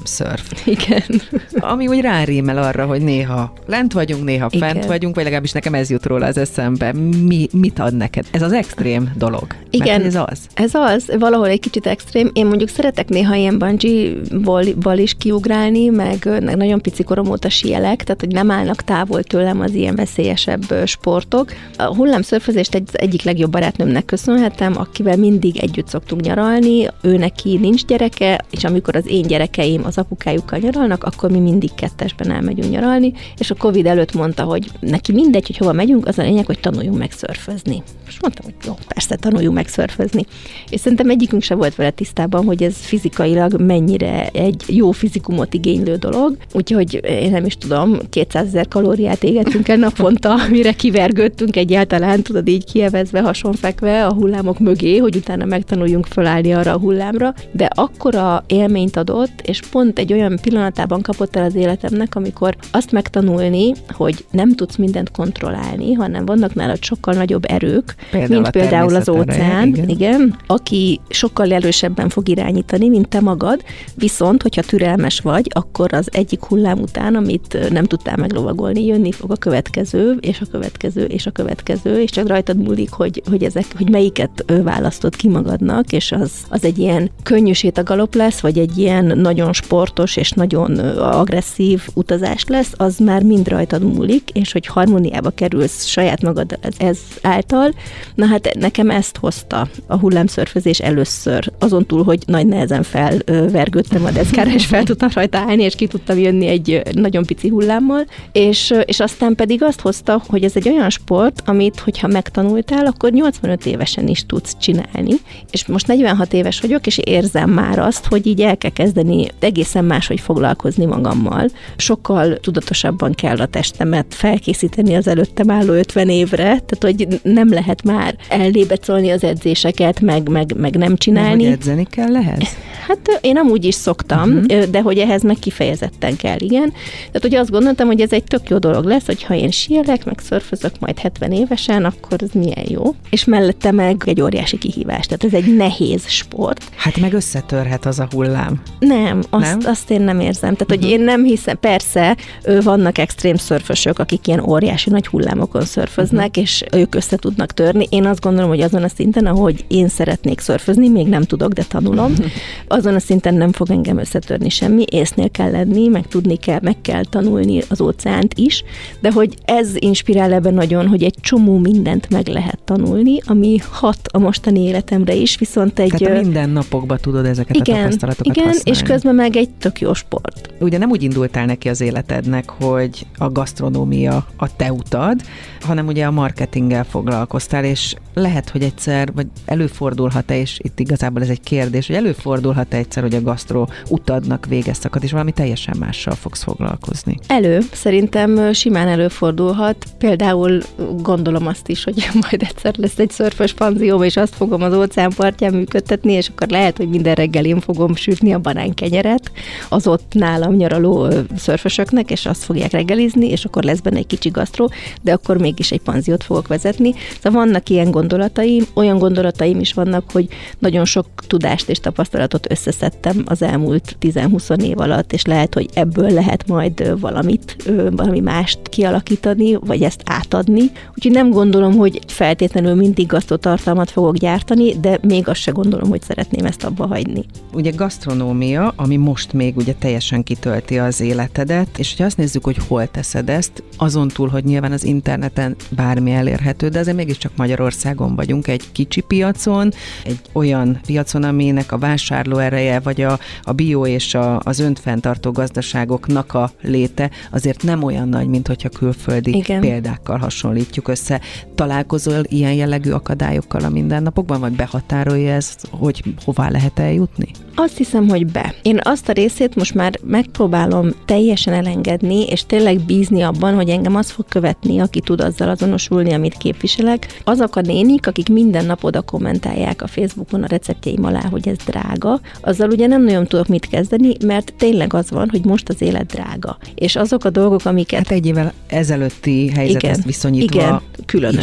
szörf. Igen. Ami úgy rárímel arra, hogy néha lent vagyunk, néha Igen. fent vagyunk, vagy legalábbis nekem ez jut róla az eszembe. Mi, mit ad neked? Ez az extrém dolog. Igen. Mert ez az. Ez az, valahol egy kicsit extrém. Én mondjuk szeretek néha ilyen bungee-val is kiugrálni, meg nagyon pici korom óta síelek, tehát hogy nem állnak távol tőlem az ilyen veszélyesebb sportok. A hullámszörfözést egy, egyik legjobb barátnőmnek köszönhetem, akivel mindig együtt szoktunk nyaralni, ő neki nincs gyereke, és amikor az én gyerekeim az apukájukkal nyaralnak, akkor mi mindig kettesben elmegyünk nyaralni, és a Covid előtt mondta, hogy neki mindegy, hogy hova megyünk, az a lényeg, hogy tanuljunk meg szörfözni. És mondtam, hogy jó, persze, tanuljunk meg szörfözni. És szerintem egyikünk sem volt vele tisztában, hogy ez fizikailag mennyire egy jó fizikumot igénylő dolog. Úgyhogy én nem is tudom, kétszázezer kalóriát égettünk el naponta, mire kivergődtünk egyáltalán, tudod, így kievezve, hasonfekve a hullámok mögé, hogy utána megtanuljunk fölállni arra a hullámra. De akkora élményt adott, és pont egy olyan pillanatában kapott el az életemnek, amikor azt megtanulni, hogy nem tudsz mindent kontrollálni, hanem vannak nálad sokkal nagyobb erők, például mint például az óceán, igen. igen, aki sokkal erősebben fog irányítani, mint te magad, viszont, hogyha türelmes vagy, akkor az egyik hullám után, amit nem tudtál meglovagolni, jönni fog a következő, és a következő, és a következő, és csak rajtad múlik, hogy, hogy, ezek, hogy melyiket választod ki magadnak, és az, az egy ilyen könnyű sétagalop lesz, vagy egy ilyen nagyon sportos és nagyon agresszív utazás lesz, az már mind rajtad múlik, és hogy harmóniába kerülsz saját magad ez, ez által. Na hát nekem ezt hozta a hullámszörfözés először, azon túl, hogy nagy nehezen felvergődtem a deszkára, és fel tudtam rajta állni, és ki tudtam jönni egy nagyon pici hullámmal, és, és aztán pedig azt hozta, hogy ez egy olyan sport, amit, hogyha megtanultál, akkor nyolcvanöt évesen is tudsz csinálni, és most negyvenhat éves vagyok, és érzem már azt, hogy így el kell kezdeni egészen máshogy foglalkozni magammal. Sokkal tudatosabban kell a testemet felkészíteni az előttem álló ötven évre, tehát hogy nem lehet már ellébecolni az edzéseket, meg, meg, meg nem csinálni. Hogy edzeni kell ehhez? Hát én amúgy is szoktam, uh-huh. de hogy ehhez meg kifejezetten kell, igen. Tehát hogy azt gondoltam, hogy ez egy tök jó dolog lesz, hogyha én síelek, meg szörfözök majd hetven évesen, akkor ez milyen jó. És mellette meg egy óriási kihívás, tehát ez egy nehéz sport. Hát meg összetörhet az a hullám. Nem, azt, nem? azt én nem érzem. Tehát, uh-huh. hogy én nem hiszem, persze vannak extrém szörfösök, akik ilyen óriási nagy hullámokon szörföznek, uh-huh. és ők össze tudnak törni. Én azt gondolom, hogy azon a szinten, ahogy én szeretnék szörfözni, még nem tudok, de tanulom, uh-huh. azon a szinten nem fog engem összetörni semmi, észnél kell lenni, meg tudni kell, meg kell tanulni az óceánt is, de hogy ez inspirál ebben nagyon, hogy egy csomó mindent meg lehet tanulni, ami hat a mostani életemre is, viszont egy... Tehát a mindennapokban tudod ezeket igen, a tapasztalatokat igen, használni. és közben meg egy tök jó sport. Ugye nem úgy indultál neki az életednek, hogy a gasztronómia a te utad, hanem ugye a marketinggel foglalkoztál, és lehet, hogy egyszer, vagy előfordulhat-e, és itt igazából ez egy kérdés, hogy előfordulhat-e egyszer, hogy a gasztró utadnak vége szakad, és valami teljesen mással fogsz foglalkozni? Elő. Szerintem simán előfordulhat. Például gondolom azt is, hogy majd egyszer lesz egy szörfös panzióm, és azt fogom az óceánpartján működtetni, és akkor lehet, hogy minden reggel én fogom sütni a banánkenyeret az ott nálam nyaraló szörfösöknek, és azt fogják reggelizni, és akkor lesz benne egy kicsi gasztró, de akkor mégis egy panziót fogok vezetni. Szóval vannak ilyen gondolataim, olyan gondolataim is vannak, hogy nagyon sok tudást és tapasztalatot összeszedtem az elmúlt tíz-húsz év alatt, és lehet, hogy ebből lehet majd valamit, valami mást kialakítani, vagy ezt átadni. Úgyhogy nem gondolom, hogy feltétlenül mindig gasztrotartalmat fogok gyártani, de még azt se gondolom, hogy szeretném ezt abba hagyni. Ugye gasztronómia, ami most még ugye teljesen kitölti az életedet, és hogyha azt nézzük, hogy hol teszed ezt, azon túl, hogy nyilván az interneten bármi elérhető, de azért mégiscsak Magyarországon vagyunk, egy kicsi piacon, egy olyan piacon, aminek a vásárlóereje, vagy a, a bio és a, az önfenntartó gazdaságoknak a léte azért nem olyan nagy, mint hogyha külföldi igen. példákkal hasonlítjuk össze. Találkozol ilyen jellegű akadályokkal a mindennapokban, vagy behatárolja ez, hogy hová lehet eljutni? Azt hiszem, hogy be. Én azt a részét most már megpróbálom teljesen elengedni, és tényleg bízni abban, hogy engem az fog követni, aki tud azzal azonosulni, amit képviselek. Azok a nénik, akik minden nap oda kommentálják a Facebookon a receptjeim alá, hogy ez drága, azzal ugye nem nagyon tudok mit kezdeni, mert tényleg az van, hogy most az élet drága. És azok a dolgok, amiket... Hát egy évvel ezelőtti helyzethez igen, viszonyítva igen, különösen.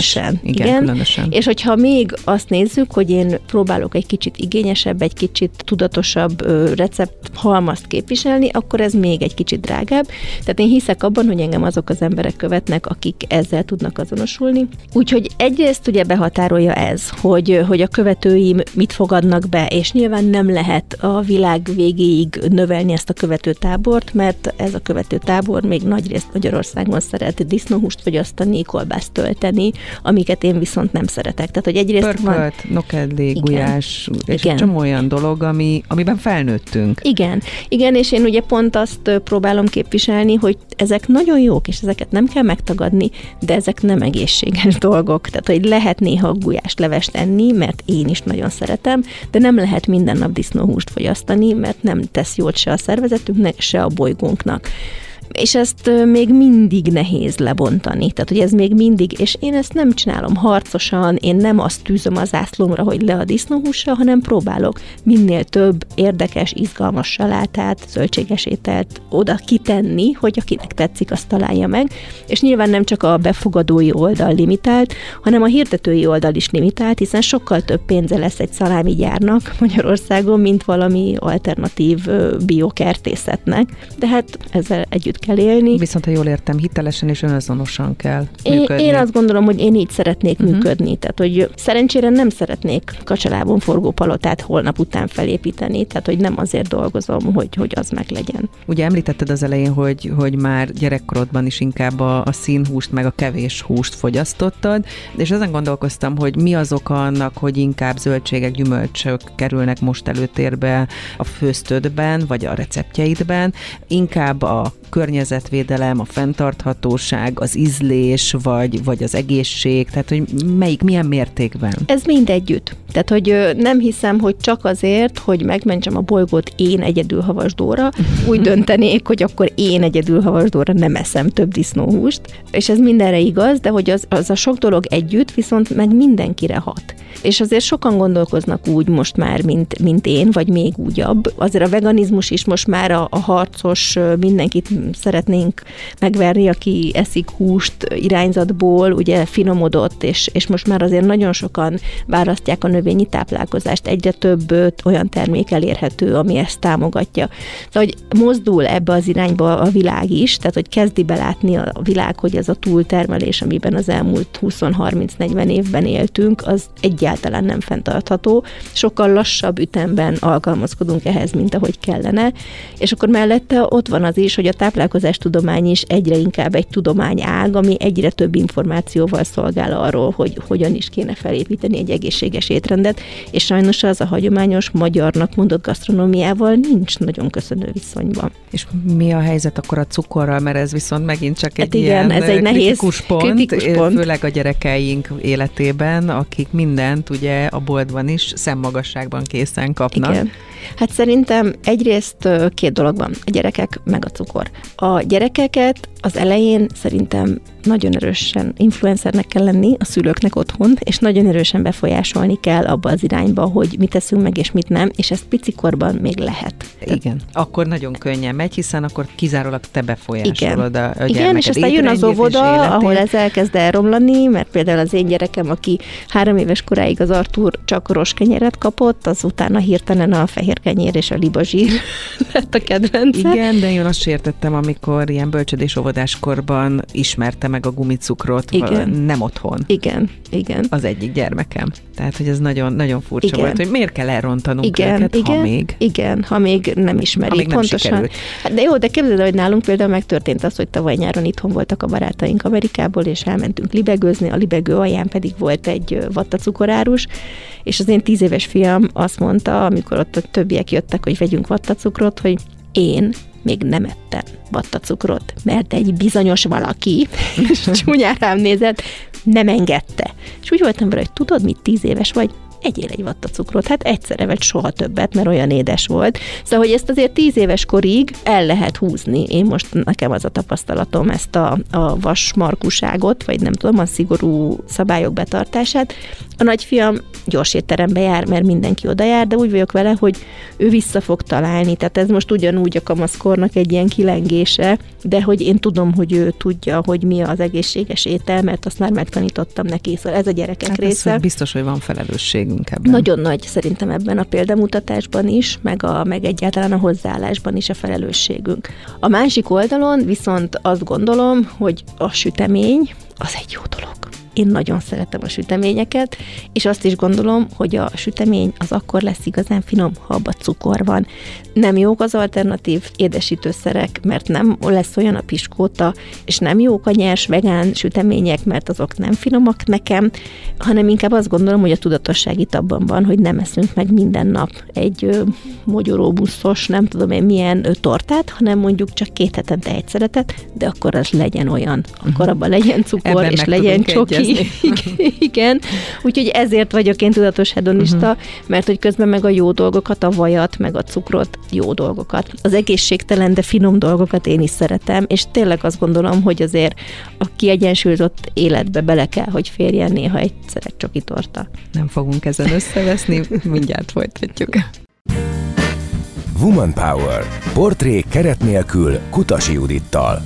különösen. Igen, igen, különösen. És hogyha még azt nézzük, hogy én próbálok egy kicsit igényesebb, egy kicsit tudatosabb recept halmazt képviselni, akkor ez még egy kicsit drágább. Tehát én hiszek abban, hogy engem azok az emberek követnek, akik ezzel tudnak azonosulni. Úgyhogy egyrészt ugye behatárolja ez, hogy, hogy a követőim mit fogadnak be, és nyilván nem lehet a világ végéig növelni ezt a követőtábort, mert ez a követőtábor még nagyrészt Magyarországon szeret disznóhúst fogyasztani, kolbászt tölteni, amiket én viszont nem szeretek. Tehát, hogy egyrészt Pörkölt, van... nokedli, gulyás, és Igen. csomó olyan dolog, ami, amiben felnőttünk. Igen. Igen, és én ugye pont azt próbálom képviselni, hogy ezek nagyon jók, és ezeket nem kell megtagadni, de ezek nem egészséges dolgok. Tehát, hogy lehet néha gulyáslevest enni, mert én is nagyon szeretem, de nem lehet minden nap disznóhúst fogyasztani, mert nem tesz jót se a szervezetünknek, se a bolygónknak. És ezt még mindig nehéz lebontani. Tehát, hogy ez még mindig, és én ezt nem csinálom harcosan, én nem azt tűzöm az zászlómra, hogy le a disznóhússal, hanem próbálok minél több érdekes, izgalmas salátát, zöldséges ételt oda kitenni, hogy akinek tetszik, azt találja meg. És nyilván nem csak a befogadói oldal limitált, hanem a hirdetői oldal is limitált, hiszen sokkal több pénze lesz egy szalámi gyárnak Magyarországon, mint valami alternatív biokertészetnek. De hát ezzel együtt kell élni. Viszont, ha jól értem, hitelesen és önazonosan kell én, működni. Én azt gondolom, hogy én így szeretnék uh-huh. működni. Tehát, hogy szerencsére nem szeretnék kacsalábon forgó palotát holnap után felépíteni, tehát, hogy nem azért dolgozom, hogy, hogy az meg legyen. Ugye említetted az elején, hogy, hogy már gyerekkorodban is inkább a, a színhúst, meg a kevés húst fogyasztottad, és ezen gondolkoztam, hogy mi az oka annak, hogy inkább zöldségek, gyümölcsök kerülnek most előtérbe a főztődben, vagy a receptjeidben, inkább a környezetvédelem, a fenntarthatóság, az ízlés, vagy, vagy az egészség, tehát hogy melyik, milyen mértékben? Ez mind együtt. Tehát, hogy nem hiszem, hogy csak azért, hogy megmentsem a bolygót én egyedül Havasdóra, úgy döntenék, hogy akkor én egyedül Havasdóra nem eszem több disznóhúst, és ez mindenre igaz, de hogy az, az a sok dolog együtt viszont meg mindenkire hat. És azért sokan gondolkoznak úgy most már, mint, mint én, vagy még újabb. Azért a veganizmus is most már a, a harcos, mindenkit szeretnénk megverni, aki eszik húst irányzatból, ugye finomodott, és, és most már azért nagyon sokan választják a növényi táplálkozást. Egyre több olyan termék elérhető, ami ezt támogatja. Szóval, hogy mozdul ebbe az irányba a világ is, tehát, hogy kezdi belátni a világ, hogy ez a túltermelés, amiben az elmúlt húsz-harminc-negyven évben éltünk, az egyáltalán nem fenntartható. Sokkal lassabb ütemben alkalmazkodunk ehhez, mint ahogy kellene. És akkor mellette ott van az is, hogy a táplálkozástudomány is egyre inkább egy tudományág, ami egyre több információval szolgál arról, hogy hogyan is kéne felépíteni egy egészséges étrendet, és sajnos az a hagyományos magyarnak mondott gasztronómiával nincs nagyon köszönő viszonyban. És mi a helyzet akkor a cukorral, mert ez viszont megint csak egy hát igen, ilyen ez egy nehéz kritikus pont, kritikus pont, főleg a gyerekeink életében, akik mindent ugye a boltban is szemmagasságban készen kapnak. Igen. Hát szerintem egyrészt két dolog van, a gyerekek meg a cukor. A gyerekeket az elején szerintem nagyon erősen influencernek kell lenni a szülőknek otthon, és nagyon erősen befolyásolni kell abba az irányba, hogy mit teszünk meg, és mit nem, és ezt picikorban még lehet. Igen. Akkor nagyon könnyen megy, hiszen akkor kizárólag te befolyásolod Igen. a, a gyermeked. Igen, és aztán jön az óvoda, ahol ez elkezd elromlani, mert például az én gyerekem, aki három éves koráig az Artur csak rostkenyeret kapott, az utána hirtelen a fehér kenyér és a libazsír lett a kedvence. Igen, de én azt sértettem, amikor ilyen bölcsödés óvodáskorban ismerte meg a gumicukrot, igen. nem otthon. Igen, igen. Az egyik gyermekem. Tehát, hogy ez nagyon, nagyon furcsa igen. volt, hogy miért kell elrontanunk igen, őket, igen, ha még. Igen, ha még nem ismerik. Ha még nem pontosan. sikerült. Hát de jó, de képzeld, hogy nálunk például megtörtént az, hogy tavaly nyáron itthon voltak a barátaink Amerikából, és elmentünk libegőzni, a libegő alján pedig volt egy vattacukorárus, és az én tíz éves fiam azt mondta, amikor ott a többiek jöttek, hogy vegyünk vattacukrot, hogy én még nem ettem vattacukrot, mert egy bizonyos valaki, és csúnyán rám nézett, nem engedte. És úgy voltam vele, hogy tudod mit, tíz éves vagy, egyél egy vatta cukrot. Hát egyszerre vagy soha többet, mert olyan édes volt. Szóval, hogy ezt azért tíz éves korig el lehet húzni. Én most nekem az a tapasztalatom, ezt a, a vasmarkuságot, vagy nem tudom, a szigorú szabályok betartását. A nagyfiam gyors étterembe jár, mert mindenki oda jár, de úgy vagyok vele, hogy ő vissza fog találni. Tehát ez most ugyanúgy a kamaszkornak egy ilyen kilengése, de hogy én tudom, hogy ő tudja, hogy mi az egészséges étel, mert azt már megtanítottam neki. Szóval ez a gyerekek hát része. Ez biztos, hogy van felelősségünk ebben. Nagyon nagy szerintem ebben a példamutatásban is, meg, a, meg egyáltalán a hozzáállásban is a felelősségünk. A másik oldalon viszont azt gondolom, hogy a sütemény az egy jó dolog. Én nagyon szeretem a süteményeket, és azt is gondolom, hogy a sütemény az akkor lesz igazán finom, ha abban cukor van. Nem jók az alternatív édesítőszerek, mert nem lesz olyan a piskóta, és nem jók a nyers vegán sütemények, mert azok nem finomak nekem, hanem inkább azt gondolom, hogy a tudatosság itt abban van, hogy nem eszünk meg minden nap egy ö, mogyoróbuszos, nem tudom én milyen ö, tortát, hanem mondjuk csak két hetente egy szeretet, de akkor az legyen olyan. Akkor abban legyen cukor, ebben és legyen csoki. Igen, úgyhogy ezért vagyok én tudatos hedonista, uh-huh. mert hogy közben meg a jó dolgokat, a vajat, meg a cukrot, jó dolgokat. Az egészségtelen, de finom dolgokat én is szeretem, és tényleg azt gondolom, hogy azért a kiegyensúlyozott életbe bele kell, hogy férjen néha egy szeret csoki torta. Nem fogunk ezen összeveszni, mindjárt folytatjuk. Woman Power. Portré keret nélkül Kutasi Judittal.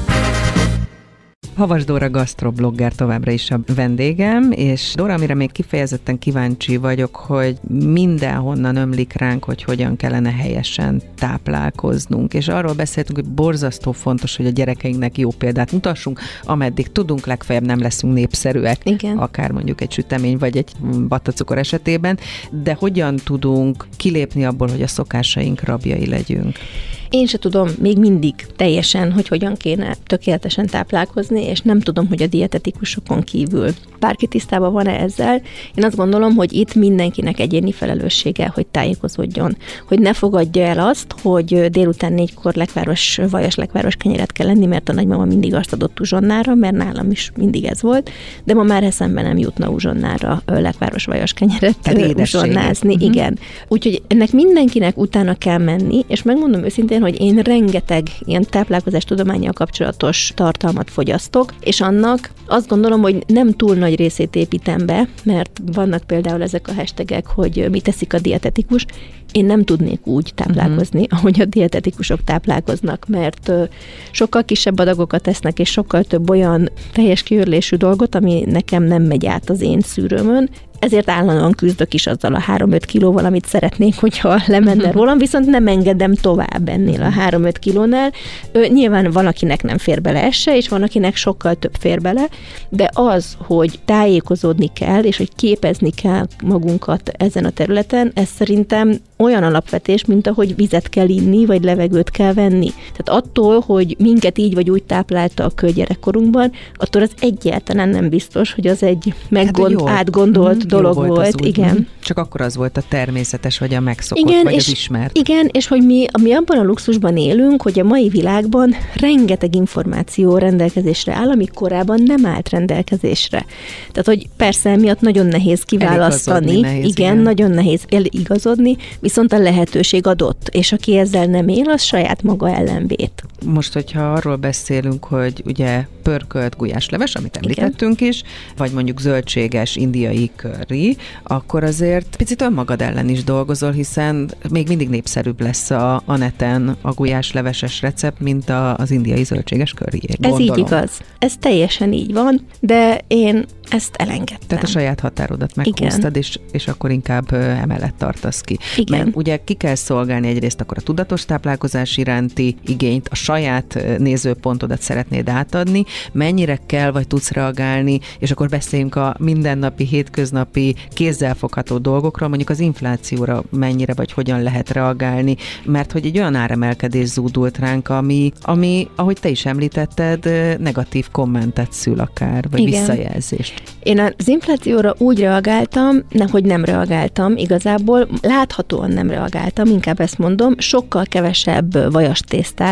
Havas Dóra gasztroblogger továbbra is a vendégem, és Dóra, amire még kifejezetten kíváncsi vagyok, hogy mindenhonnan ömlik ránk, hogy hogyan kellene helyesen táplálkoznunk, és arról beszéltünk, hogy borzasztó fontos, hogy a gyerekeinknek jó példát mutassunk, ameddig tudunk, legfeljebb nem leszünk népszerűek, igen. akár mondjuk egy sütemény, vagy egy vattacukor esetében, de hogyan tudunk kilépni abból, hogy a szokásaink rabjai legyünk? Én se tudom még mindig teljesen, hogy hogyan kéne tökéletesen táplálkozni, és nem tudom, hogy a dietetikusokon kívül bárki tisztában van-e ezzel. Én azt gondolom, hogy itt mindenkinek egyéni felelőssége, hogy tájékozódjon, hogy ne fogadja el azt, hogy délután négykor lekváros, vajas lekváros kenyeret kell lenni, mert a nagymama mindig azt adott uzsonnára, mert nálam is mindig ez volt, de ma már eszembe nem jutna uzsonnára lekváros vajas kenyeret uzsonnázni. Uh-huh. Igen. Úgyhogy ennek mindenkinek utána kell menni, és megmondom őszintén, hogy én rengeteg ilyen táplálkozás tudománnyal kapcsolatos tartalmat fogyasztok, és annak azt gondolom, hogy nem túl nagy részét építem be, mert vannak például ezek a hashtagek, hogy mit teszik a dietetikus. Én nem tudnék úgy táplálkozni, uh-huh. ahogy a dietetikusok táplálkoznak, mert uh, sokkal kisebb adagokat tesznek, és sokkal több olyan teljes kiörlésű dolgot, ami nekem nem megy át az én szűrőmön. Ezért állandóan küzdök is azzal a három-öt kilóval, amit szeretnék, hogyha lemenne rólam, viszont nem engedem tovább ennél a három-öt kilónál. Ö, nyilván van, akinek nem fér bele ez se, és van, akinek sokkal több fér bele, de az, hogy tájékozódni kell, és hogy képezni kell magunkat ezen a területen, ez szerintem olyan alapvetés, mint ahogy vizet kell inni, vagy levegőt kell venni. Tehát attól, hogy minket így vagy úgy tápláltak gyerekkorunkban, attól az egyáltalán nem biztos, hogy az egy meggond, hát, átgondolt dolog volt. volt. Igen. Csak akkor az volt a természetes, vagy a megszokott, igen, vagy és, az ismert. Igen, és hogy mi, mi abban a luxusban élünk, hogy a mai világban rengeteg információ rendelkezésre áll, ami korábban nem állt rendelkezésre. Tehát, hogy persze miatt nagyon nehéz kiválasztani. Nehéz, igen, igen, nagyon nehéz eligazodni, viszont a lehetőség adott, és aki ezzel nem él, az saját maga ellen vét. Most, hogyha arról beszélünk, hogy ugye pörkölt gulyásleves, amit említettünk igen. is, vagy mondjuk zöldséges indiai curry, akkor azért picit önmagad ellen is dolgozol, hiszen még mindig népszerűbb lesz a, a neten a gulyásleveses recept, mint a, az indiai zöldséges curry. Ez így igaz. Ez teljesen így van, de én ezt elengedtem. Tehát a saját határodat meghúztad, és, és akkor inkább emellett tartasz ki. Igen. Meg ugye ki kell szolgálni egyrészt akkor a tudatos táplálkozás iránti igényt, a saját nézőpontodat szeretnéd átadni, mennyire kell vagy tudsz reagálni, és akkor beszéljünk a mindennapi, hétköznapi, kézzelfogható dolgokról, mondjuk az inflációra mennyire vagy hogyan lehet reagálni, mert hogy egy olyan áremelkedés zúdult ránk, ami, ami ahogy te is említetted, negatív kommentet szül akár, vagy igen. visszajelzést. Én az inflációra úgy reagáltam, nem, hogy nem reagáltam, igazából láthatóan nem reagáltam, inkább ezt mondom, sokkal kevesebb vajas tésztát, vajas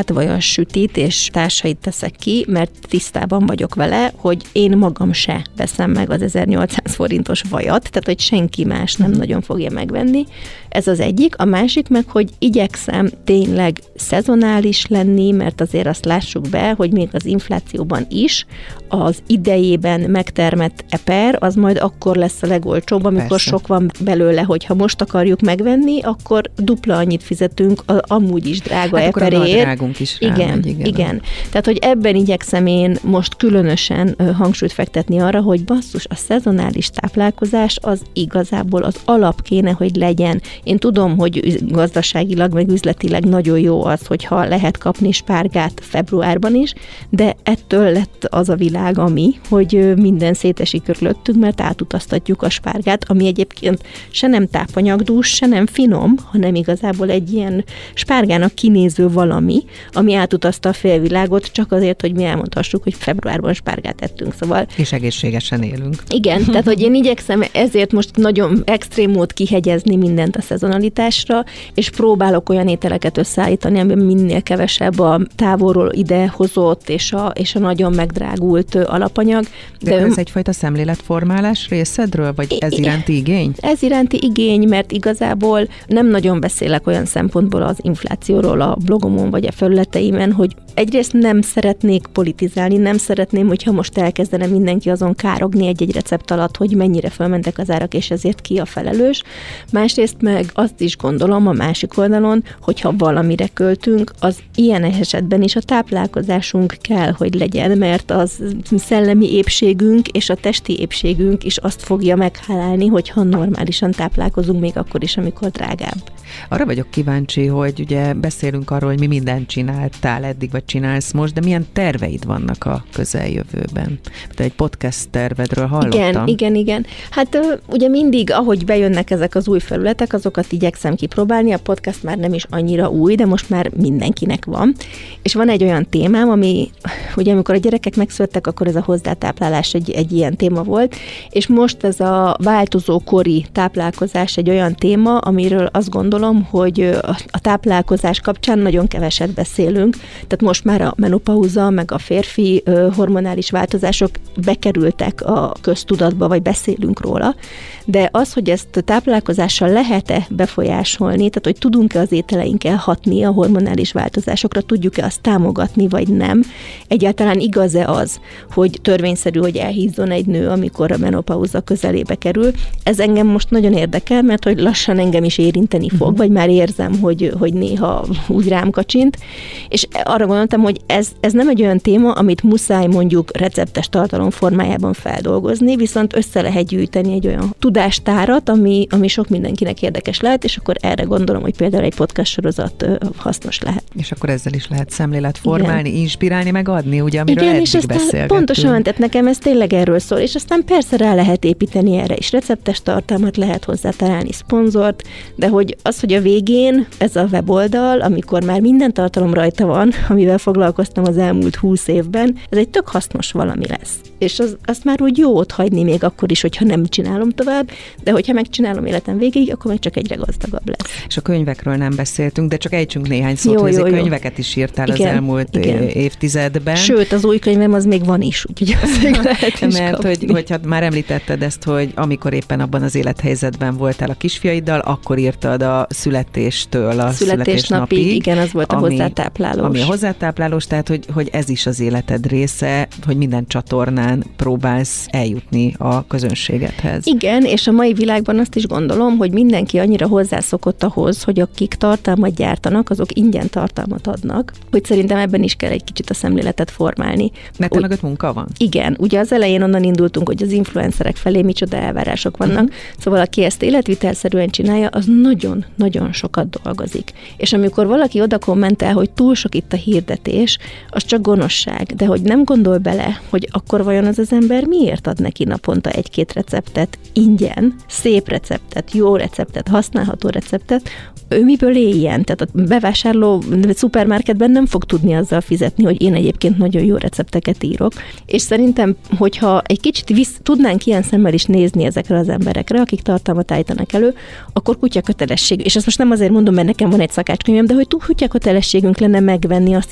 sütit és társait teszek ki, mert tisztában vagyok vele, hogy én magam se veszem meg az ezernyolcszáz forintos vajat, tehát hogy senki más nem nagyon fogja megvenni. Ez az egyik. A másik meg, hogy igyekszem tényleg szezonális lenni, mert azért azt lássuk be, hogy még az inflációban is az idejében megtermett eper, az majd akkor lesz a legolcsóbb, amikor Persze. sok van belőle, hogyha most akarjuk megvenni, akkor dupla annyit fizetünk az amúgy is drága hát eperért. Is igen, rámegy, igen, igen. Tehát, hogy ebben igyekszem én most különösen hangsúlyt fektetni arra, hogy basszus, a szezonális táplálkozás az igazából az alap kéne, hogy legyen. Én tudom, hogy gazdaságilag, meg üzletileg nagyon jó az, hogyha lehet kapni spárgát februárban is, de ettől lett az a világ, ami, hogy minden szétesik körülöttünk, mert átutaztatjuk a spárgát, ami egyébként se nem tápanyagdús, se nem finom, hanem igazából egy ilyen spárgának kinéző valami, ami átutazta a félvilágot, csak azért, hogy mi elmondhassuk, hogy februárban spárgát ettünk, szóval. És egészségesen élünk. Igen, tehát hogy én igyekszem ezért most nagyon extrém mód kihegyezni mindent a szezonalitásra, és próbálok olyan ételeket összeállítani, ami minél kevesebb a távolról idehozott, és a, és a nagyon megdrágult alapanyag. De, De ez egyfajta szemléletformálás részedről, vagy ez iránti igény? Ez iránti igény, mert igazából nem nagyon beszélek olyan szempontból az inflációról a blogomon, vagy a felületeimen, hogy egyrészt nem szeretnék politizálni, nem szeretném, hogyha most elkezdene mindenki azon károgni egy-egy recept alatt, hogy mennyire fölmentek az árak, és ezért ki a felelős. Másrészt meg azt is gondolom a másik oldalon, hogyha valamire költünk, az ilyen esetben is a táplálkozásunk kell, hogy legyen, mert az szellemi épségünk és a testi épségünk is azt fogja meghálálni, hogyha normálisan táplálkozunk, még akkor is, amikor drágább. Arra vagyok kíváncsi, hogy ugye beszélünk arról, hogy mi mindent csináltál eddig, vagy csinálsz most, de milyen terveid vannak a közeljövőben? Te egy podcast tervedről hallottam. Igen, igen, igen. Hát ugye mindig, ahogy bejönnek ezek az új felületek, azokat igyekszem kipróbálni. A podcast már nem is annyira új, de most már mindenkinek van. És van egy olyan témám, ami, ugye amikor a gyerekek megszülettek, akkor ez a hozzátáplálás egy, egy ilyen téma volt, és most ez a változó kori táplálkozás egy olyan téma, amiről azt gondolom, hogy a táplálkozás kapcsán nagyon keveset beszélünk. Tehát most már a menopauza, meg a férfi hormonális változások bekerültek a köztudatba, vagy beszélünk róla, de az, hogy ezt táplálkozással lehet-e befolyásolni, tehát hogy tudunk-e az ételeinkkel hatni a hormonális változásokra, tudjuk-e azt támogatni, vagy nem. Egyáltalán igaz-e az, hogy törvényszerű, hogy elhízzon egy nő, amikor a menopauza közelébe kerül. Ez engem most nagyon érdekel, mert hogy lassan engem is érinteni fog, uh-huh. vagy már érzem, hogy, hogy néha úgy rám kacsint. És arra gondoltam, hogy ez, ez nem egy olyan téma, amit muszáj mondjuk receptes tartalom formájában feldolgozni, viszont össze lehet gyűjteni egy olyan tudástárat, ami, ami sok mindenkinek érdekes lehet, és akkor erre gondolom, hogy például egy podcast sorozat hasznos lehet. És akkor ezzel is lehet szemlélet formálni, igen. inspirálni, meg adni, ugye, amiről igen, eddig és aztán beszélgettünk. Pontosan, tehát nekem ez tényleg erről szól, és aztán persze rá lehet építeni erre is receptes tartalmat, lehet hozzá találni szponzort, de hogy az, hogy a végén ez a weboldal, amikor már minden tartalom rajta van, amivel foglalkoztam az elmúlt húsz évben, ez egy tök hasznos valami lesz. És az, azt már úgy jó ott hagyni még akkor is, hogyha nem csinálom tovább, de hogyha megcsinálom életem végéig, akkor meg csak egyre gazdagabb lesz. És a könyvekről nem beszéltünk, de csak ejtsünk néhány szót, jó, hogy jó, ezek jó. könyveket is írtál igen, az elmúlt igen. évtizedben. Sőt, az új könyvem az még van is, úgyhogy azt lehet is Mert kapni. hogy, hogyha már említetted ezt, hogy amikor éppen abban az élethelyzetben voltál a kisfiaiddal, akkor írtad a születéstől a születésnapig. Igen, az volt a ami, hozzátáplálós. Ami a hozzátáplálós, tehát hogy, hogy ez is az életed része, hogy minden csatornán próbálsz eljutni a közönségedhez. Igen, és a mai világban azt is gondolom, hogy mindenki annyira hozzászokott ahhoz, hogy akik tartalmat gyártanak, azok ingyen tartalmat adnak, hogy szerintem ebben is kell egy kicsit a szemléletet formálni. Neten mögött munka van? Igen, ugye az elején onnan indultunk, hogy az influencerek felé micsoda elvárások vannak, uh-huh. szóval aki ezt életvitelszerűen csinálja, az nagyon-nagyon sokat dolgozik. És amikor valaki oda kommentál, hogy túl sok itt a hirdetés, az csak gonoszság, de hogy nem gondol bele, hogy akkor vajon az az ember miért ad neki naponta egy-két receptet ingyen, szép receptet, jó receptet, használható receptet, ő miből éljen? Tehát a bevásárló szupermarketben nem fog tudni azzal fizetni, hogy én egyébként nagyon jó recepteket írok. És szerintem, hogyha egy kicsit visz, tudnánk ilyen szemmel is nézni ezekre az emberekre, akik tartalmat állítanak elő, akkor kutya kötelesség. És ezt most nem azért mondom, mert nekem van egy szakácskönyvem, de hogy kutya kötelességünk lenne megvenni azt is,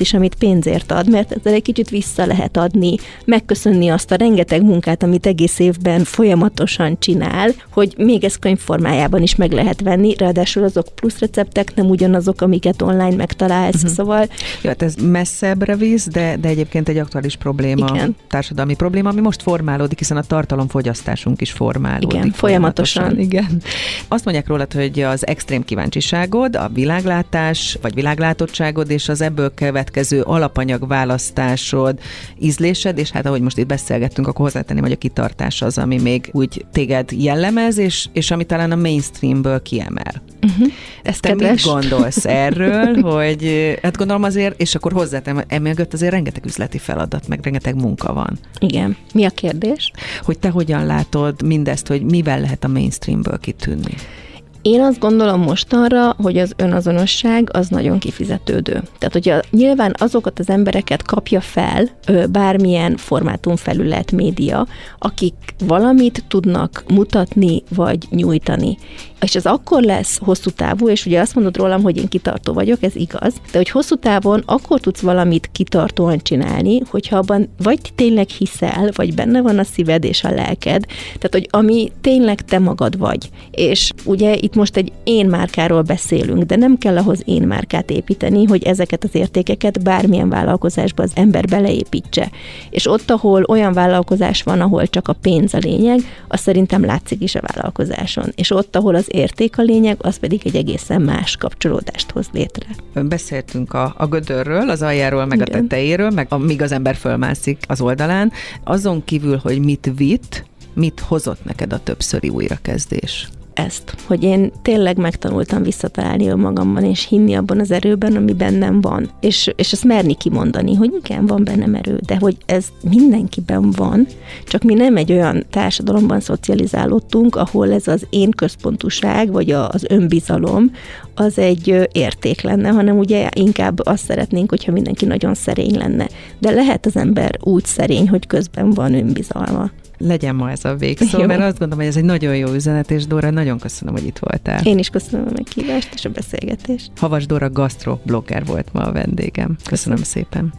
is, amit pénzért ad, mert ezzel egy kicsit vissza lehet adni, megköszönni azt a rengeteg munkát, amit egész évben folyamatosan csinál, hogy még ezt könyvformájában is meg lehet venni, ráadásul azok plusz receptek nem ugyanazok, amiket online megtalálsz, uh-huh. szóval... Jó, hát ez messzebbre visz, de, de egyébként egy aktuális probléma, igen. társadalmi probléma, ami most formálódik, hiszen a tartalomfogyasztásunk is formálódik. Igen, folyamatosan. folyamatosan. Igen. Azt mondják rólad, hogy az extrém kíváncsiságod, a világlátás, vagy világlátottságod, és az ebből következő alapanyagválasztásod, ízlésed, és hát ahogy most itt beszélgettünk, akkor hozzátenném, hogy a kitartás az, ami még úgy téged jellemez, és, és ami talán a mainstreamből kiemel. Uh-huh. Ez Te kedves. mit gondolsz erről, hogy hát gondolom azért, és akkor hozzátem, emögött azért rengeteg üzleti feladat, meg rengeteg munka van. Igen. Mi a kérdés? Hogy te hogyan látod mindezt, hogy mivel lehet a mainstreamből kitűnni? Én azt gondolom mostanra, hogy az önazonosság az nagyon kifizetődő. Tehát, hogyha nyilván azokat az embereket kapja fel bármilyen formátum, felület, média, akik valamit tudnak mutatni vagy nyújtani. És ez akkor lesz hosszú távú, és ugye azt mondod rólam, hogy én kitartó vagyok, ez igaz, de hogy hosszú távon akkor tudsz valamit kitartóan csinálni, hogyha abban vagy tényleg hiszel, vagy benne van a szíved és a lelked, tehát hogy ami tényleg te magad vagy. És ugye itt most egy én márkáról beszélünk, de nem kell ahhoz én márkát építeni, hogy ezeket az értékeket bármilyen vállalkozásba az ember beleépítse. És ott, ahol olyan vállalkozás van, ahol csak a pénz a lényeg, az szerintem látszik is a vállalkozáson. És ott, ahol az érték a lényeg, az pedig egy egészen más kapcsolódást hoz létre. Beszéltünk a, a gödörről, az aljáról, meg igen. a tetejéről, meg amíg az ember fölmászik az oldalán. Azon kívül, hogy mit vitt, mit hozott neked a többszöri újrakezdés? Ezt, hogy én tényleg megtanultam visszatalálni önmagamban, és hinni abban az erőben, ami bennem van. És, és ezt merni kimondani, hogy igen, van bennem erő, de hogy ez mindenkiben van, csak mi nem egy olyan társadalomban szocializálódtunk, ahol ez az én központúság, vagy az önbizalom, az egy érték lenne, hanem ugye inkább azt szeretnénk, hogyha mindenki nagyon szerény lenne. De lehet az ember úgy szerény, hogy közben van önbizalma. Legyen ma ez a végszó, jó. Mert azt gondolom, hogy ez egy nagyon jó üzenet, és Dóra, nagyon köszönöm, hogy itt voltál. Én is köszönöm a meghívást és a beszélgetést. Havas Dóra gasztroblogger volt ma a vendégem. Köszönöm, köszönöm szépen.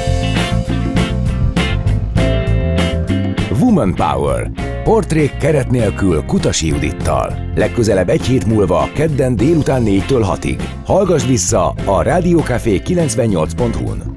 Woman Power. Portrék keret nélkül Kutasi Judittal. Legközelebb egy hét múlva, kedden délután négytől hatig. Hallgass vissza a Rádió Café kilencvennyolc pont hu-n.